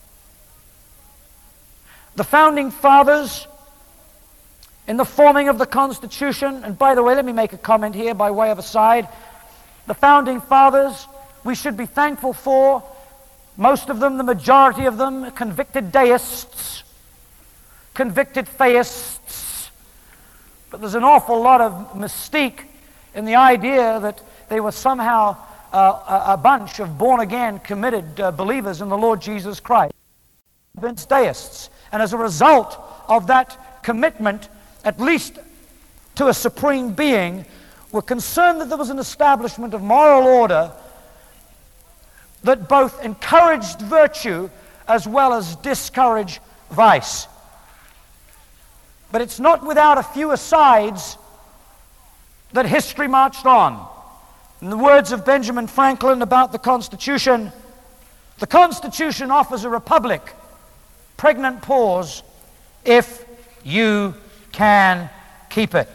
The Founding Fathers, in the forming of the Constitution, and by the way, let me make a comment here by way of aside. The Founding Fathers, we should be thankful for. Most of them, the majority of them, convicted deists, convicted theists. But there's an awful lot of mystique in the idea that they were somehow a bunch of born-again, committed believers in the Lord Jesus Christ. Convinced deists. And as a result of that commitment, at least to a supreme being, were concerned that there was an establishment of moral order that both encouraged virtue as well as discouraged vice. But it's not without a few asides that history marched on. In the words of Benjamin Franklin about the Constitution offers a republic, pregnant pause, if you can keep it.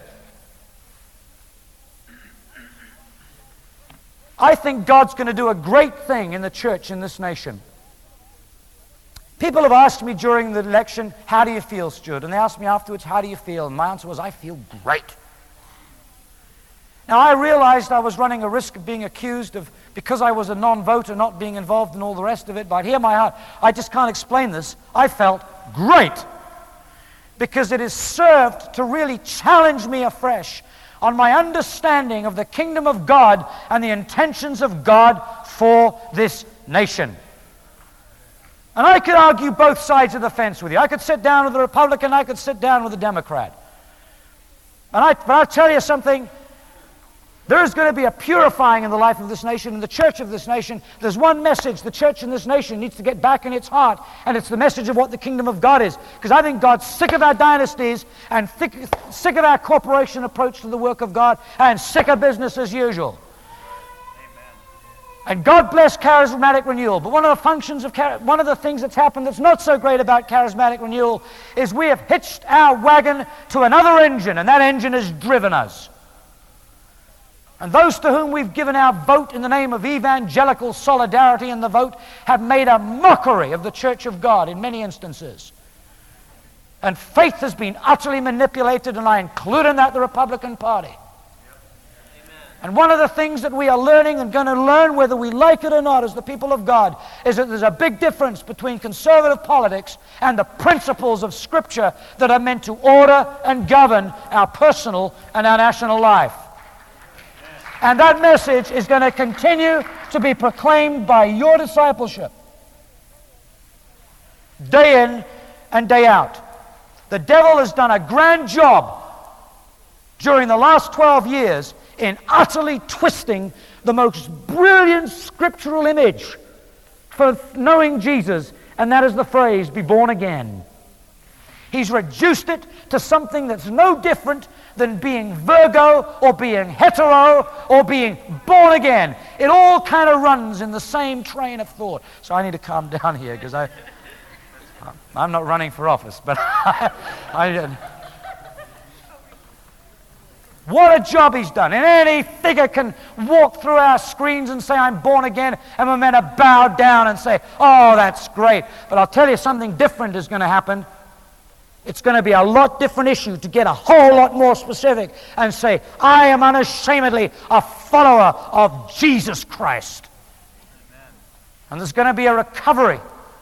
I think God's going to do a great thing in the church in this nation. People have asked me during the election, how do you feel, Stuart? And they asked me afterwards, how do you feel? And my answer was, I feel great. Now, I realized I was running a risk of being accused of, because I was a non-voter, not being involved in all the rest of it, but hear my heart, I just can't explain this. I felt great, because it has served to really challenge me afresh on my understanding of the kingdom of God and the intentions of God for this nation. And I could argue both sides of the fence with you. I could sit down with the Republican, I could sit down with the Democrat. But I'll tell you something, there is going to be a purifying in the life of this nation, in the church of this nation. There's one message the church in this nation needs to get back in its heart, and it's the message of what the kingdom of God is. Because I think God's sick of our dynasties, and sick of our corporation approach to the work of God, and sick of business as usual. And God bless charismatic renewal. But one of the things that's happened that's not so great about charismatic renewal is we have hitched our wagon to another engine, and that engine has driven us. And those to whom we've given our vote in the name of evangelical solidarity in the vote have made a mockery of the church of God in many instances. And faith has been utterly manipulated, and I include in that the Republican Party. And one of the things that we are learning and going to learn, whether we like it or not as the people of God, is that there's a big difference between conservative politics and the principles of Scripture that are meant to order and govern our personal and our national life. And that message is going to continue to be proclaimed by your discipleship, day in and day out. The devil has done a grand job during the last 12 years in utterly twisting the most brilliant scriptural image for knowing Jesus, and that is the phrase, be born again. He's reduced it to something that's no different than being Virgo or being hetero or being born again. It all kind of runs in the same train of thought. So I need to calm down here, because I'm not running for office, but what a job he's done. And any figure can walk through our screens and say, I'm born again, and we're meant to bow down and say, oh, that's great. But I'll tell you, something different is going to happen. It's going to be a lot different issue to get a whole lot more specific and say, I am unashamedly a follower of Jesus Christ. Amen. And there's going to be a recovery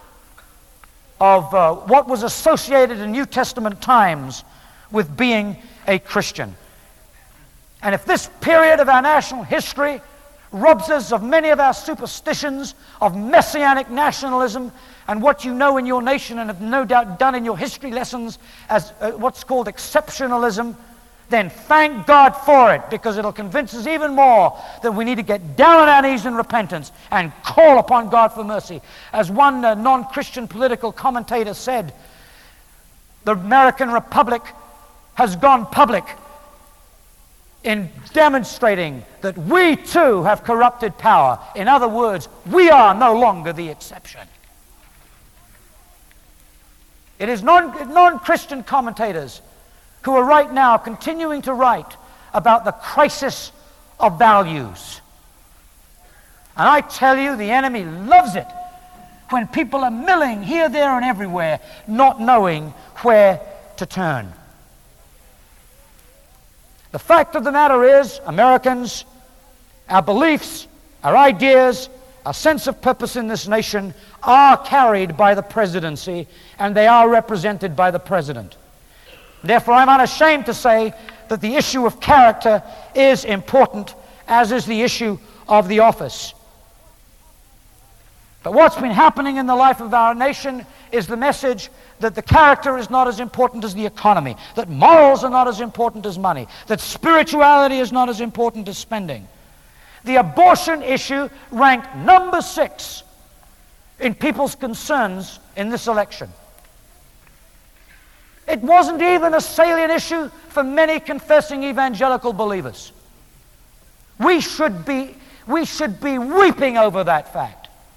of what was associated in New Testament times with being a Christian. And if this period of our national history robs us of many of our superstitions, of messianic nationalism, and what you know in your nation and have no doubt done in your history lessons as what's called exceptionalism, then thank God for it, because it'll convince us even more that we need to get down on our knees in repentance and call upon God for mercy. As one non-Christian political commentator said, the American Republic has gone public in demonstrating that we too have corrupted power. In other words, we are no longer the exception. It is non-Christian commentators who are right now continuing to write about the crisis of values. And I tell you, the enemy loves it when people are milling here, there, and everywhere, not knowing where to turn. The fact of the matter is, Americans, our beliefs, our ideas, our sense of purpose in this nation are carried by the presidency, and they are represented by the president. Therefore, I'm unashamed to say that the issue of character is important, as is the issue of the office. But what's been happening in the life of our nation is the message that the character is not as important as the economy, that morals are not as important as money, that spirituality is not as important as spending. The abortion issue ranked number 6 in people's concerns in this election. It wasn't even a salient issue for many confessing evangelical believers. We should be weeping over that fact.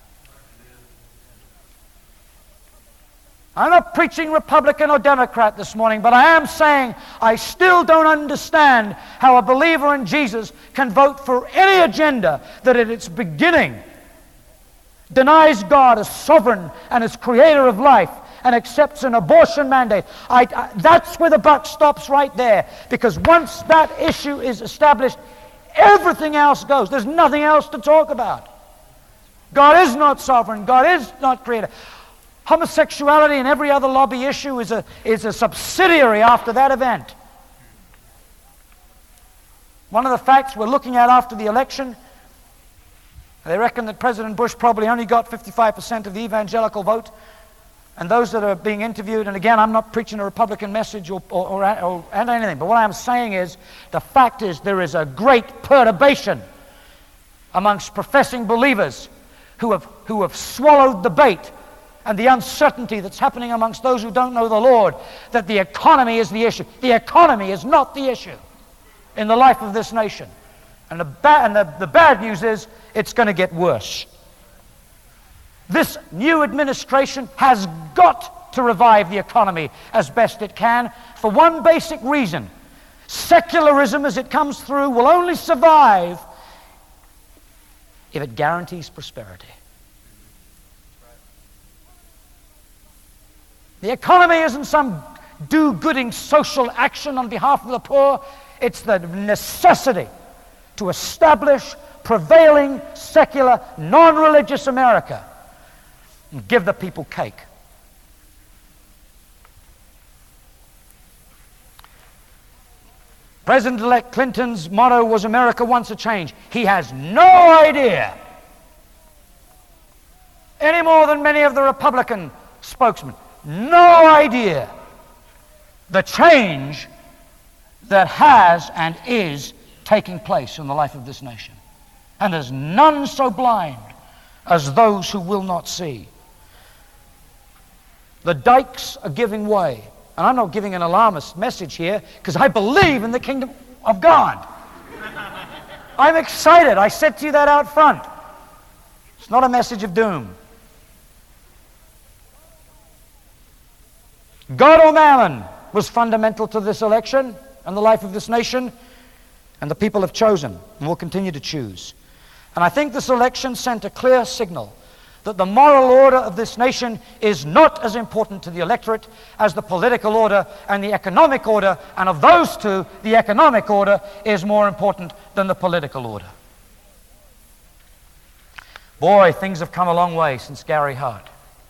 I'm not preaching Republican or Democrat this morning, but I am saying I still don't understand how a believer in Jesus can vote for any agenda that at its beginning denies God as sovereign and as creator of life and accepts an abortion mandate. That's where the buck stops, right there, because once that issue is established, everything else goes. There's nothing else to talk about. God is not sovereign. God is not creator. Homosexuality and every other lobby issue is a subsidiary after that event. One of the facts we're looking at after the election, they reckon that President Bush probably only got 55% of the evangelical vote, and those that are being interviewed, and again, I'm not preaching a Republican message or anything, but what I'm saying is, the fact is there is a great perturbation amongst professing believers who have swallowed the bait and the uncertainty that's happening amongst those who don't know the Lord, that the economy is the issue. The economy is not the issue in the life of this nation. And the bad news is it's going to get worse. This new administration has got to revive the economy as best it can for one basic reason. Secularism, as it comes through, will only survive if it guarantees prosperity. The economy isn't some do-gooding social action on behalf of the poor. It's the necessity to establish prevailing secular, non-religious America and give the people cake. President-elect Clinton's motto was "America wants a change." He has no idea, any more than many of the Republican spokesmen, no idea the change that has and is taking place in the life of this nation. And there's none so blind as those who will not see. The dikes are giving way. And I'm not giving an alarmist message here, because I believe in the kingdom of God. I'm excited. I said to you that out front. It's not a message of doom. God or mammon was fundamental to this election and the life of this nation, and the people have chosen and will continue to choose. And I think this election sent a clear signal that the moral order of this nation is not as important to the electorate as the political order and the economic order, and of those two, the economic order is more important than the political order. Boy, things have come a long way since Gary Hart.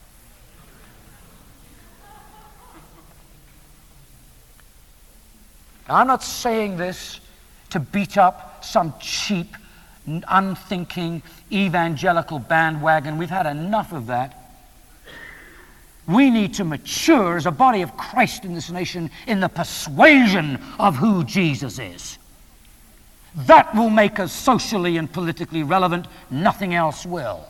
Now, I'm not saying this to beat up some cheap, unthinking, evangelical bandwagon. We've had enough of that. We need to mature as a body of Christ in this nation in the persuasion of who Jesus is. That will make us socially and politically relevant. Nothing else will.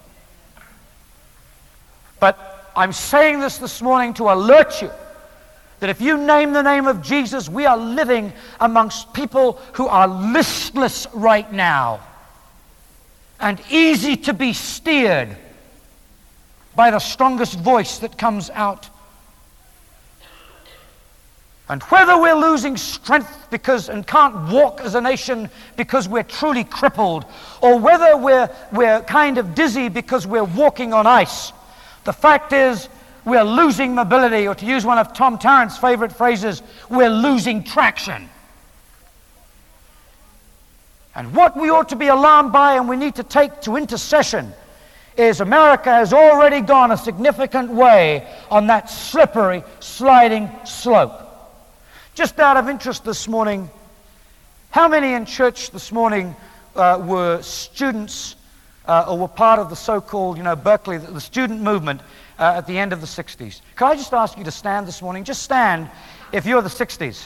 But I'm saying this morning to alert you that if you name the name of Jesus, we are living amongst people who are listless right now and easy to be steered by the strongest voice that comes out. And whether we're losing strength and can't walk as a nation because we're truly crippled, or whether we're kind of dizzy because we're walking on ice, the fact is we're losing mobility, or to use one of Tom Tarrant's favorite phrases, we're losing traction. And what we ought to be alarmed by and we need to take to intercession is America has already gone a significant way on that slippery, sliding slope. Just out of interest this morning, how many in church this morning were students or were part of the so-called, Berkeley, the student movement at the end of the 60s? Could I just ask you to stand this morning? Just stand if you're the 60s.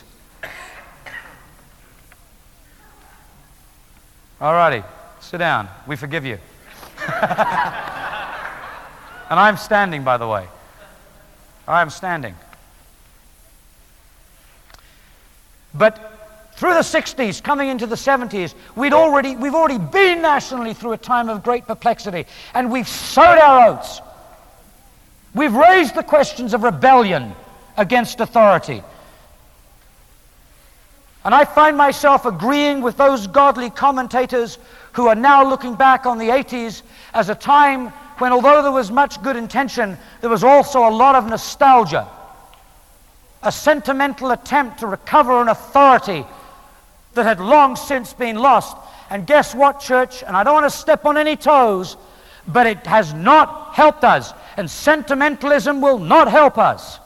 All righty, sit down. We forgive you. And I'm standing, by the way. I'm standing. But through the 60s, coming into the 70s, we've already been nationally through a time of great perplexity, and we've sowed our oats. We've raised the questions of rebellion against authority. And I find myself agreeing with those godly commentators who are now looking back on the 80s as a time when, although there was much good intention, there was also a lot of nostalgia, a sentimental attempt to recover an authority that had long since been lost. And guess what, church? And I don't want to step on any toes, but it has not helped us, and sentimentalism will not help us.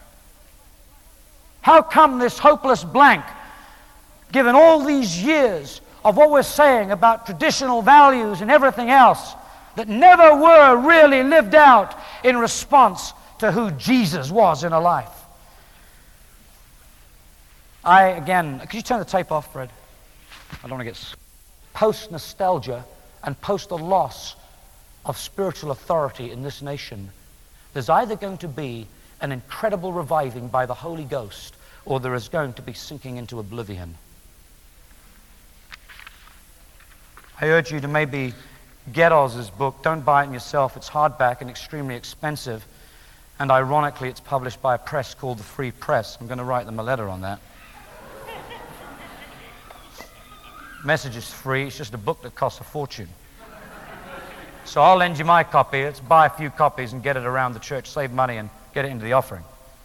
How come this hopeless blank, given all these years of what we're saying about traditional values and everything else that never were really lived out in response to who Jesus was in a life? Could you turn the tape off, Fred? I don't want to get post-nostalgia and post the loss of spiritual authority in this nation. There's either going to be an incredible reviving by the Holy Ghost, or there is going to be sinking into oblivion. I urge you to maybe get Oz's book. Don't buy it yourself. It's hardback and extremely expensive. And ironically, it's published by a press called the Free Press. I'm going to write them a letter on that. Message is free. It's just a book that costs a fortune. So I'll lend you my copy. Let's buy a few copies and get it around the church, save money, and get it into the offering.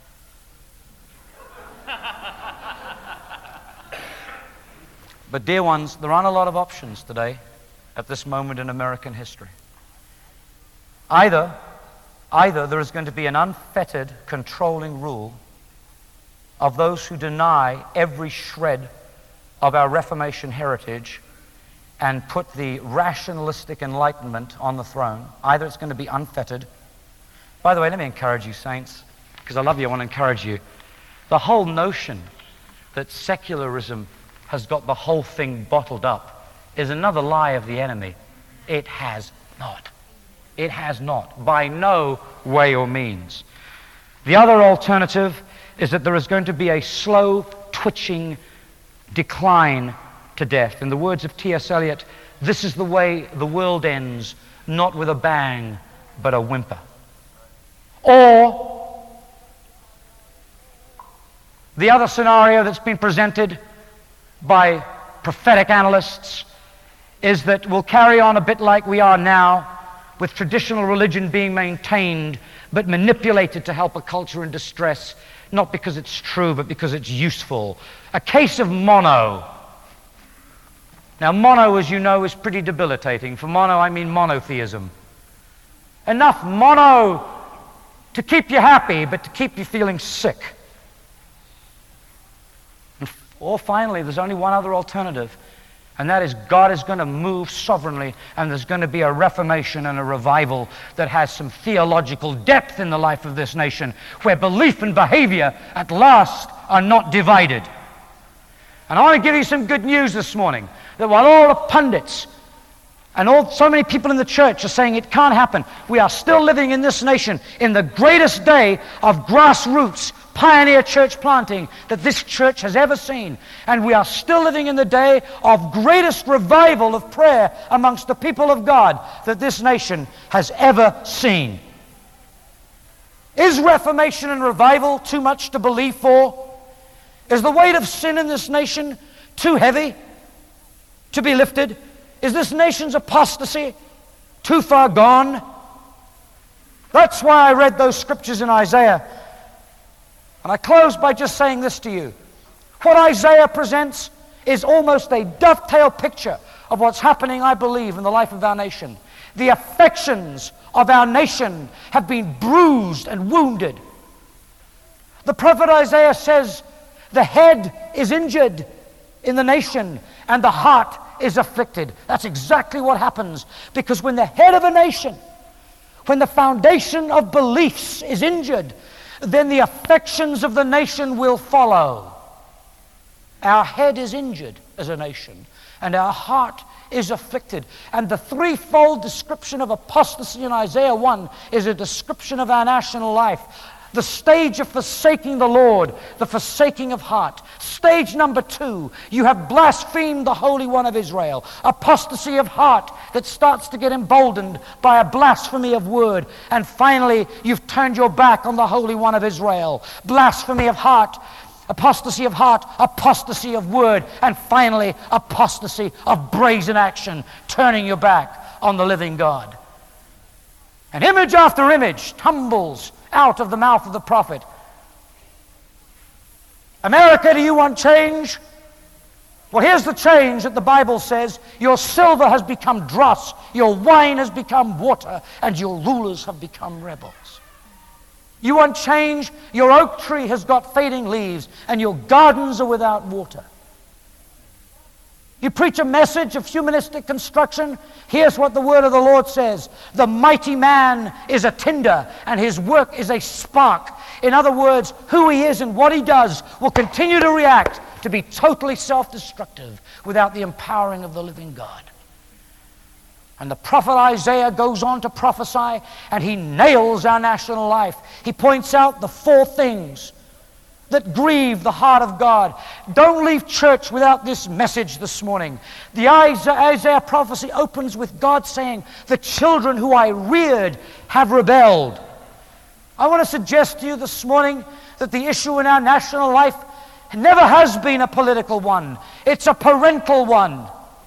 But dear ones, there aren't a lot of options today at this moment in American history. Either there is going to be an unfettered, controlling rule of those who deny every shred of our Reformation heritage and put the rationalistic Enlightenment on the throne. Either it's going to be unfettered. By the way, let me encourage you, saints, because I love you, I want to encourage you. The whole notion that secularism has got the whole thing bottled up is another lie of the enemy. It has not. It has not, by no way or means. The other alternative is that there is going to be a slow, twitching decline to death. In the words of T.S. Eliot, this is the way the world ends, not with a bang, but a whimper. Or the other scenario that's been presented by prophetic analysts is that we'll carry on a bit like we are now, with traditional religion being maintained but manipulated to help a culture in distress, not because it's true but because it's useful. A case of mono. Now mono, as you know, is pretty debilitating. For mono I mean monotheism. Enough mono to keep you happy but to keep you feeling sick. Or finally, there's only one other alternative, And that is, God is going to move sovereignly, and there's going to be a reformation and a revival that has some theological depth in the life of this nation, where belief and behavior at last are not divided. And I want to give you some good news this morning, that while all the pundits and so many people in the church are saying it can't happen, we are still living in this nation in the greatest day of grassroots pioneer church planting that this church has ever seen. And we are still living in the day of greatest revival of prayer amongst the people of God that this nation has ever seen. Is reformation and revival too much to believe for? Is the weight of sin in this nation too heavy to be lifted? Is this nation's apostasy too far gone? That's why I read those scriptures in Isaiah. And I close by just saying this to you. What Isaiah presents is almost a dovetail picture of what's happening, I believe, in the life of our nation. The affections of our nation have been bruised and wounded. The prophet Isaiah says, the head is injured in the nation and the heart is afflicted. That's exactly what happens, because when the head of a nation, when the foundation of beliefs is injured, then the affections of the nation will follow. Our head is injured as a nation, and our heart is afflicted. And the threefold description of apostasy in Isaiah 1 is a description of our national life. The stage of forsaking the Lord, the forsaking of heart. Stage number 2, you have blasphemed the Holy One of Israel. Apostasy of heart that starts to get emboldened by a blasphemy of word. And finally, you've turned your back on the Holy One of Israel. Blasphemy of heart, apostasy of word, and finally, apostasy of brazen action, turning your back on the living God. And image after image tumbles out of the mouth of the prophet. America, do you want change? Well, here's the change that the Bible says. Your silver has become dross, your wine has become water, and your rulers have become rebels. You want change? Your oak tree has got fading leaves, and your gardens are without water. You preach a message of humanistic construction? Here's what the word of the Lord says. The mighty man is a tinder, and his work is a spark. In other words, who he is and what he does will continue to react to be totally self-destructive without the empowering of the living God. And the prophet Isaiah goes on to prophesy, and he nails our national life. He points out the 4 things that grieve the heart of God. Don't leave church without this message this morning. The Isaiah prophecy opens with God saying, the children who I reared have rebelled. I want to suggest to you this morning that the issue in our national life never has been a political one. It's a parental one.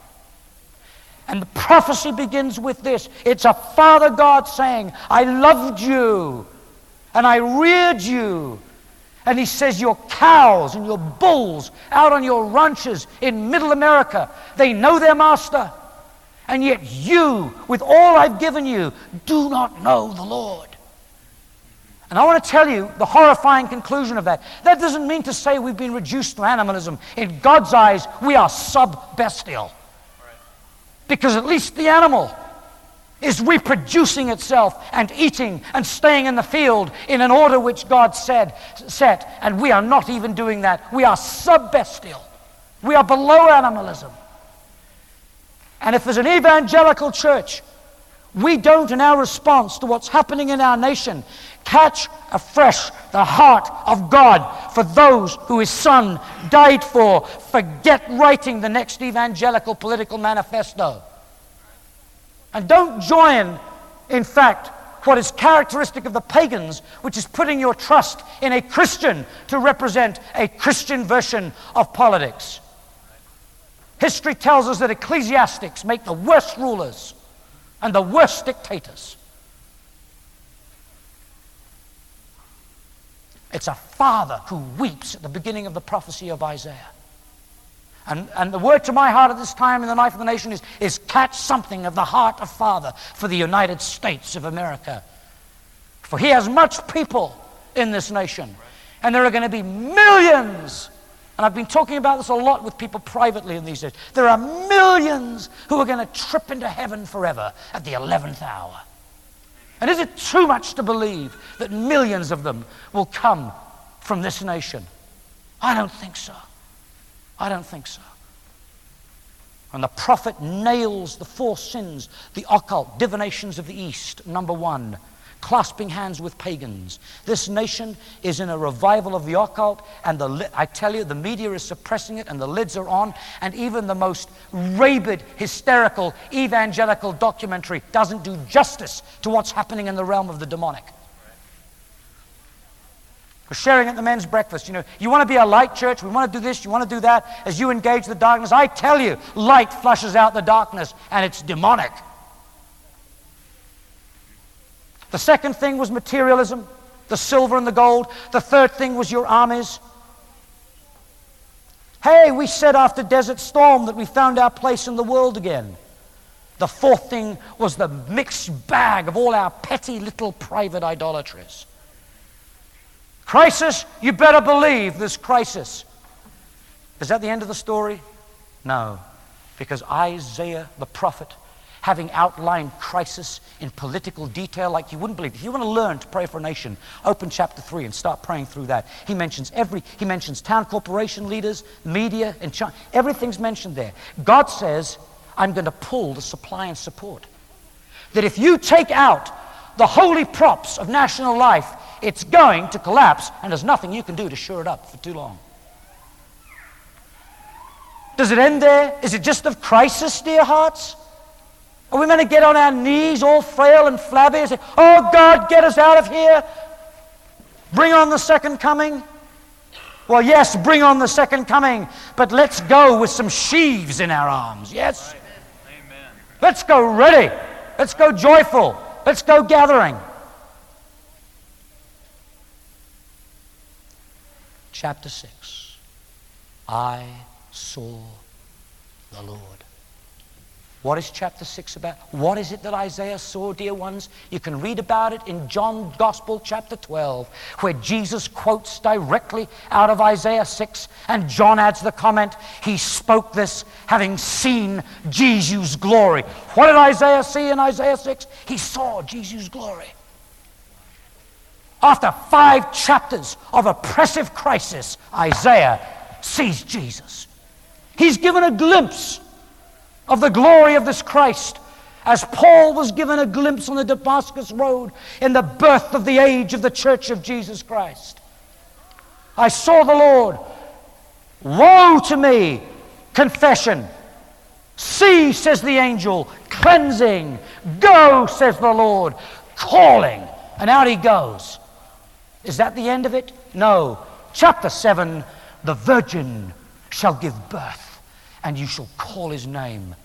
And the prophecy begins with this. It's a Father God saying, I loved you and I reared you. And he says, your cows and your bulls out on your ranches in middle America, they know their master. And yet you, with all I've given you, do not know the Lord. And I want to tell you the horrifying conclusion of that. That doesn't mean to say we've been reduced to animalism. In God's eyes, we are sub-bestial. Because at least the animal is reproducing itself and eating and staying in the field in an order which God set, and we are not even doing that. We are sub-bestial. We are below animalism. And if there's an evangelical church, we don't, in our response to what's happening in our nation, catch afresh the heart of God for those who his Son died for. Forget writing the next evangelical political manifesto. And don't join, in fact, what is characteristic of the pagans, which is putting your trust in a Christian to represent a Christian version of politics. History tells us that ecclesiastics make the worst rulers and the worst dictators. It's a father who weeps at the beginning of the prophecy of Isaiah. And the word to my heart at this time in the life of the nation is catch something of the heart of Father for the United States of America. For he has much people in this nation. And there are going to be millions And I've been talking about this a lot with people privately in these days. There are millions who are going to trip into heaven forever at the 11th hour. And is it too much to believe that millions of them will come from this nation? I don't think so. I don't think so. And the prophet nails the 4 sins, the occult, divinations of the East, number 1. Clasping hands with pagans. This nation is in a revival of the occult, and I tell you, the media is suppressing it, and the lids are on, and even the most rabid, hysterical, evangelical documentary doesn't do justice to what's happening in the realm of the demonic. We're sharing at the men's breakfast. You want to be a light church, we want to do this, you want to do that, as you engage the darkness. I tell you, light flushes out the darkness, and it's demonic. The second thing was materialism, the silver and the gold. The third thing was your armies. Hey, we said after Desert Storm that we found our place in the world again. The fourth thing was the mixed bag of all our petty little private idolatries. Crisis, you better believe there's crisis. Is that the end of the story? No, because Isaiah the prophet, having outlined crisis in political detail like you wouldn't believe. If you want to learn to pray for a nation, open chapter 3 and start praying through that. He mentions town corporation leaders, media, and China. Everything's mentioned there. God says, I'm going to pull the supply and support. That if you take out the holy props of national life, it's going to collapse, and there's nothing you can do to shore it up for too long. Does it end there? Is it just of crisis, dear hearts? Are we meant to get on our knees all frail and flabby and say, oh God, get us out of here? Bring on the second coming? Well, yes, bring on the second coming, but let's go with some sheaves in our arms, yes? Right. Amen. Let's go ready. Let's go joyful. Let's go gathering. Chapter 6. I saw the Lord. What is chapter 6 about? What is it that Isaiah saw, dear ones? You can read about it in John's Gospel, chapter 12, where Jesus quotes directly out of Isaiah 6, and John adds the comment, he spoke this having seen Jesus' glory. What did Isaiah see in Isaiah 6? He saw Jesus' glory. After 5 chapters of oppressive crisis, Isaiah sees Jesus. He's given a glimpse of the glory of this Christ, as Paul was given a glimpse on the Damascus Road in the birth of the age of the Church of Jesus Christ. I saw the Lord. Woe to me! Confession. See, says the angel, cleansing. Go, says the Lord, calling. And out he goes. Is that the end of it? No. Chapter 7, the virgin shall give birth, and you shall call his name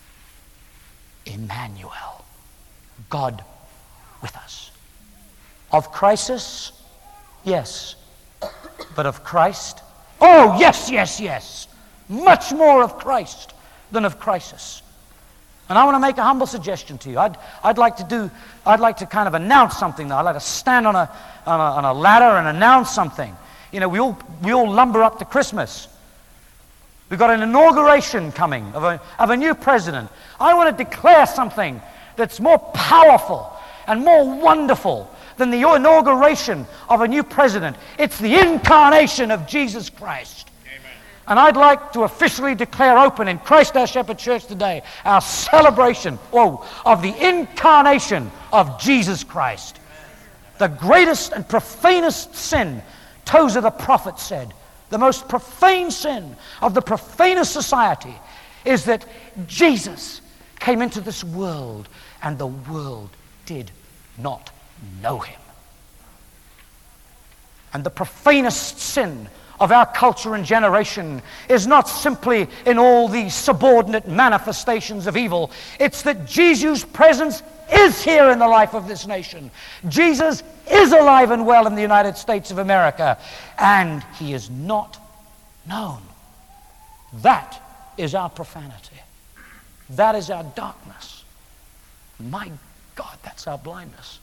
Emmanuel, God with us. Of crisis? Yes. But of Christ? Oh, yes, yes, yes. Much more of Christ than of crisis. And I want to make a humble suggestion to you. I'd like to kind of announce something though. I'd like to stand on a ladder and announce something. We all lumber up to Christmas. We've got an inauguration coming of a new president. I want to declare something that's more powerful and more wonderful than the inauguration of a new president. It's the incarnation of Jesus Christ. Amen. And I'd like to officially declare open in Christ Our Shepherd Church today our celebration of the incarnation of Jesus Christ. The greatest and profanest sin, Tozer the prophet said, the most profane sin of the profanest society is that Jesus came into this world and the world did not know him. And the profanest sin of our culture and generation is not simply in all these subordinate manifestations of evil. It's that Jesus' presence is here in the life of this nation. Jesus is alive and well in the United States of America, and he is not known. That is our profanity. That is our darkness. My God, that's our blindness.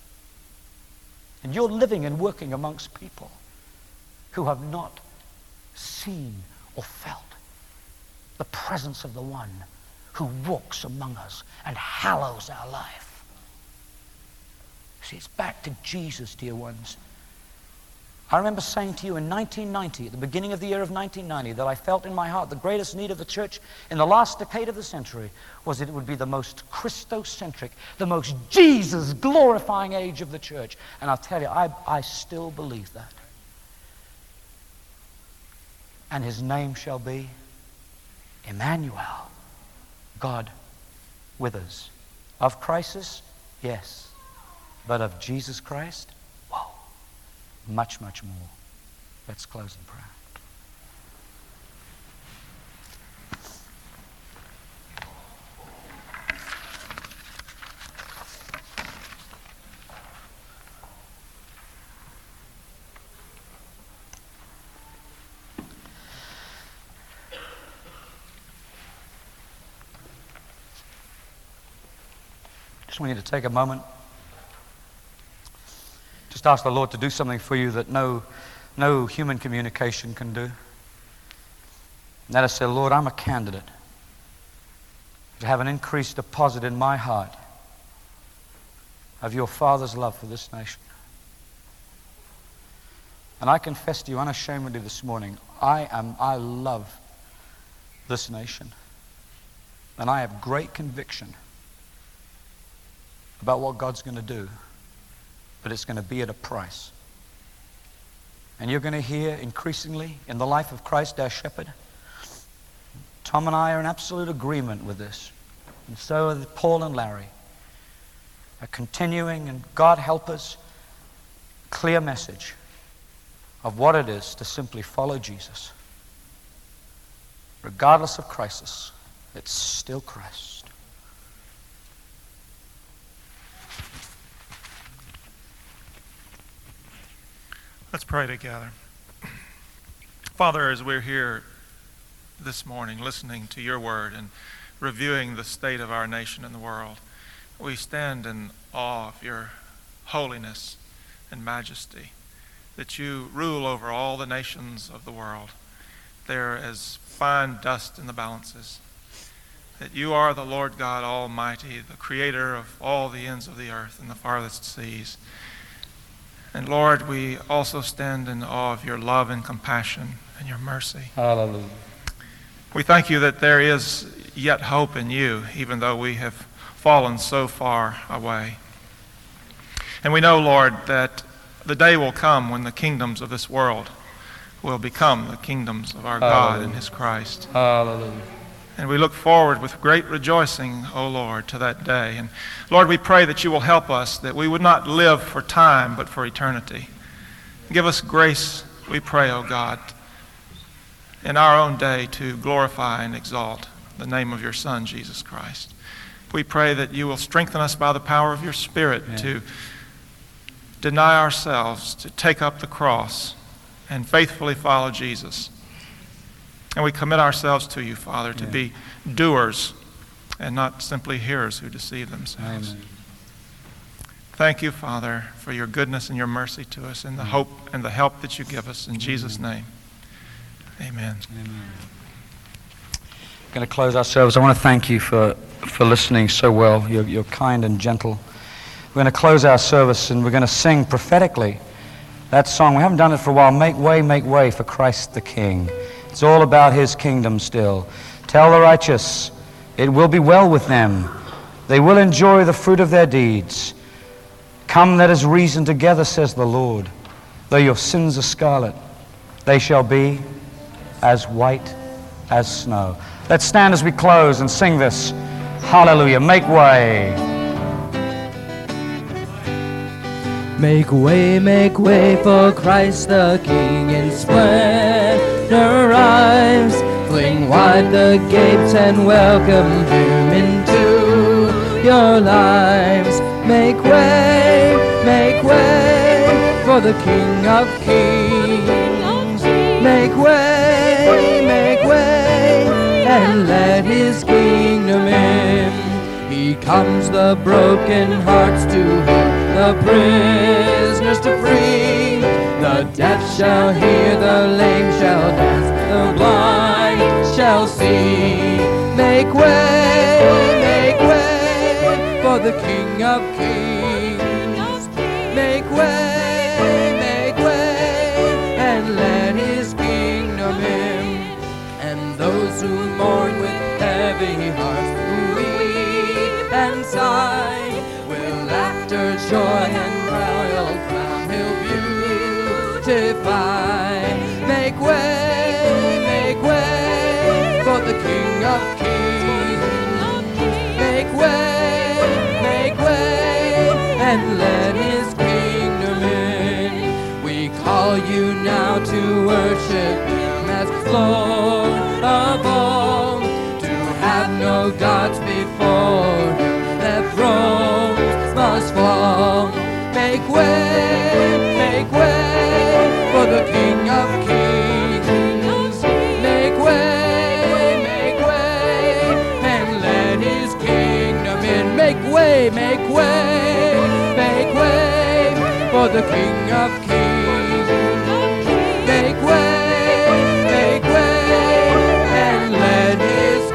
And you're living and working amongst people who have not seen or felt the presence of the one who walks among us and hallows our life. See, it's back to Jesus, dear ones. I remember saying to you in 1990, at the beginning of the year of 1990, that I felt in my heart the greatest need of the church in the last decade of the century was that it would be the most Christocentric, the most Jesus-glorifying age of the church. And I'll tell you, I still believe that. And his name shall be Emmanuel, God with us. Of crisis? Yes. But of Jesus Christ? Whoa. Much, much more. Let's close in prayer. Just want you to take a moment. Just ask the Lord to do something for you that no human communication can do. And that is say, Lord, I'm a candidate to have an increased deposit in my heart of your Father's love for this nation. And I confess to you unashamedly this morning, I love this nation. And I have great conviction about what God's going to do, but it's going to be at a price. And you're going to hear increasingly in the life of Christ our shepherd. Tom and I are in absolute agreement with this. And so are Paul and Larry. A continuing, and God help us, clear message of what it is to simply follow Jesus. Regardless of crisis, it's still Christ. Let's pray together. Father, as we're here this morning listening to your word and reviewing the state of our nation and the world, we stand in awe of your holiness and majesty, that you rule over all the nations of the world. They're as fine dust in the balances, that you are the Lord God Almighty, the creator of all the ends of the earth and the farthest seas. And Lord, we also stand in awe of your love and compassion and your mercy. Hallelujah. We thank you that there is yet hope in you, even though we have fallen so far away. And we know, Lord, that the day will come when the kingdoms of this world will become the kingdoms of our God and his Christ. Hallelujah. And we look forward with great rejoicing, O Lord, to that day. And Lord, we pray that you will help us, that we would not live for time, but for eternity. Give us grace, we pray, O God, in our own day to glorify and exalt the name of your Son, Jesus Christ. We pray that you will strengthen us by the power of your Spirit to deny ourselves, to take up the cross, and faithfully follow Jesus. And we commit ourselves to you, Father, to be doers and not simply hearers who deceive themselves. Amen. Thank you, Father, for your goodness and your mercy to us and the hope and the help that you give us. In Jesus' name, amen. Amen. Going to close our service. I want to thank you for listening so well. You're kind and gentle. We're going to close our service and we're going to sing prophetically that song. We haven't done it for a while. Make way for Christ the King. It's all about his kingdom still. Tell the righteous, it will be well with them. They will enjoy the fruit of their deeds. Come, let us reason together, says the Lord. Though your sins are scarlet, they shall be as white as snow. Let's stand as we close and sing this. Hallelujah. Make way. Make way for Christ the King in splendor rise. Fling wide the gates and welcome him into your lives. Make way for the King of Kings. Make way, and let his kingdom in. He comes the broken hearts to heal, the prisoners to free, The deaf shall hear, the lame shall dance, the blind shall see. Make way for the King of Kings. Make way, and let his kingdom in. And those who mourn with heavy hearts, who weep and sigh, with laughter, joy, and royal crown he'll beautify. Make way for the King of Kings. Make way, and let his kingdom in. We call you now to worship him as Lord of all, to have no gods before him, that thrones must fall. Make way for the King of Kings. Make way, and let his kingdom in. Make way for the King of Kings. Make way, and let his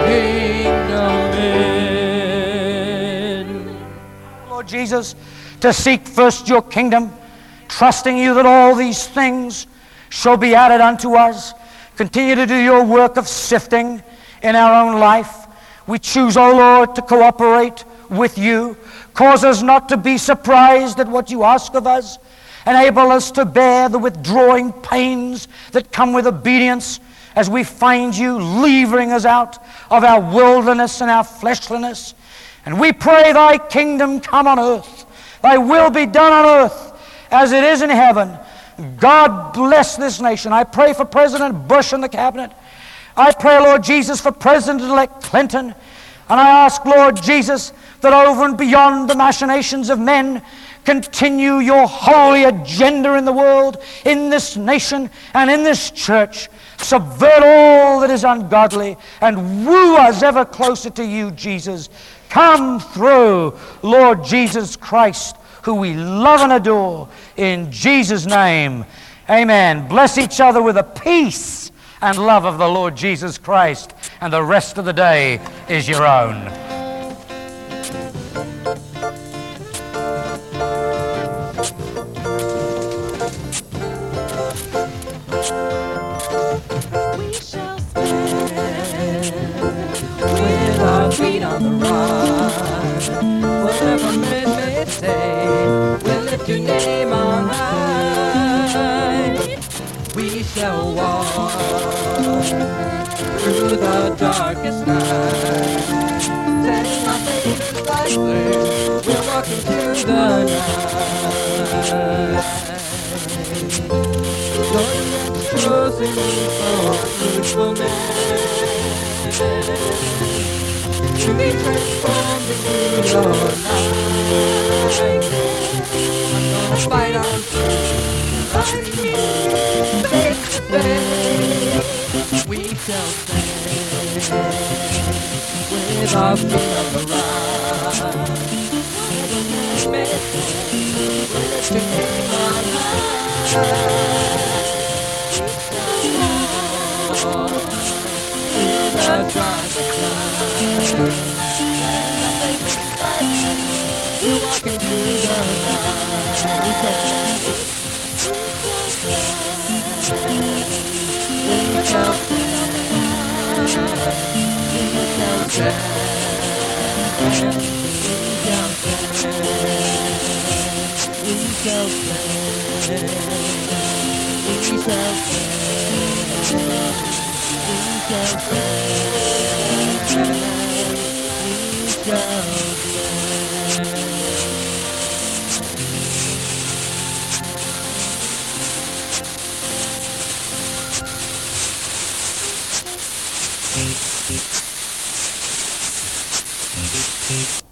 kingdom in. Lord Jesus, to seek first your kingdom, trusting you that all these things shall be added unto us. Continue to do your work of sifting in our own life. We choose, O Lord, to cooperate with you. Cause us not to be surprised at what you ask of us. Enable us to bear the withdrawing pains that come with obedience as we find you levering us out of our wilderness and our fleshliness. And we pray thy kingdom come on earth. Thy will be done on earth as it is in heaven. God bless this nation. I pray for President Bush and the cabinet. I pray, Lord Jesus, for President-elect Clinton. And I ask, Lord Jesus, that over and beyond the machinations of men, continue your holy agenda in the world, in this nation, and in this church. Subvert all that is ungodly and woo us ever closer to you, Jesus. Come through, Lord Jesus Christ, who we love and adore. In Jesus' name, amen. Bless each other with the peace and love of the Lord Jesus Christ, and the rest of the day is your own. We shall stand with our feet on the rock. Whatever men may say, we'll lift your name on high. We shall walk through the darkest night. Saying nothing is likely, we'll walk into the night. Lord, chosen for fruitfulness, to be transformed into your life. I'm gonna fight on like me, face to face. We shall stand with our feet on the rock. We'll lift your name on high. We're walking through the night. We shall stand.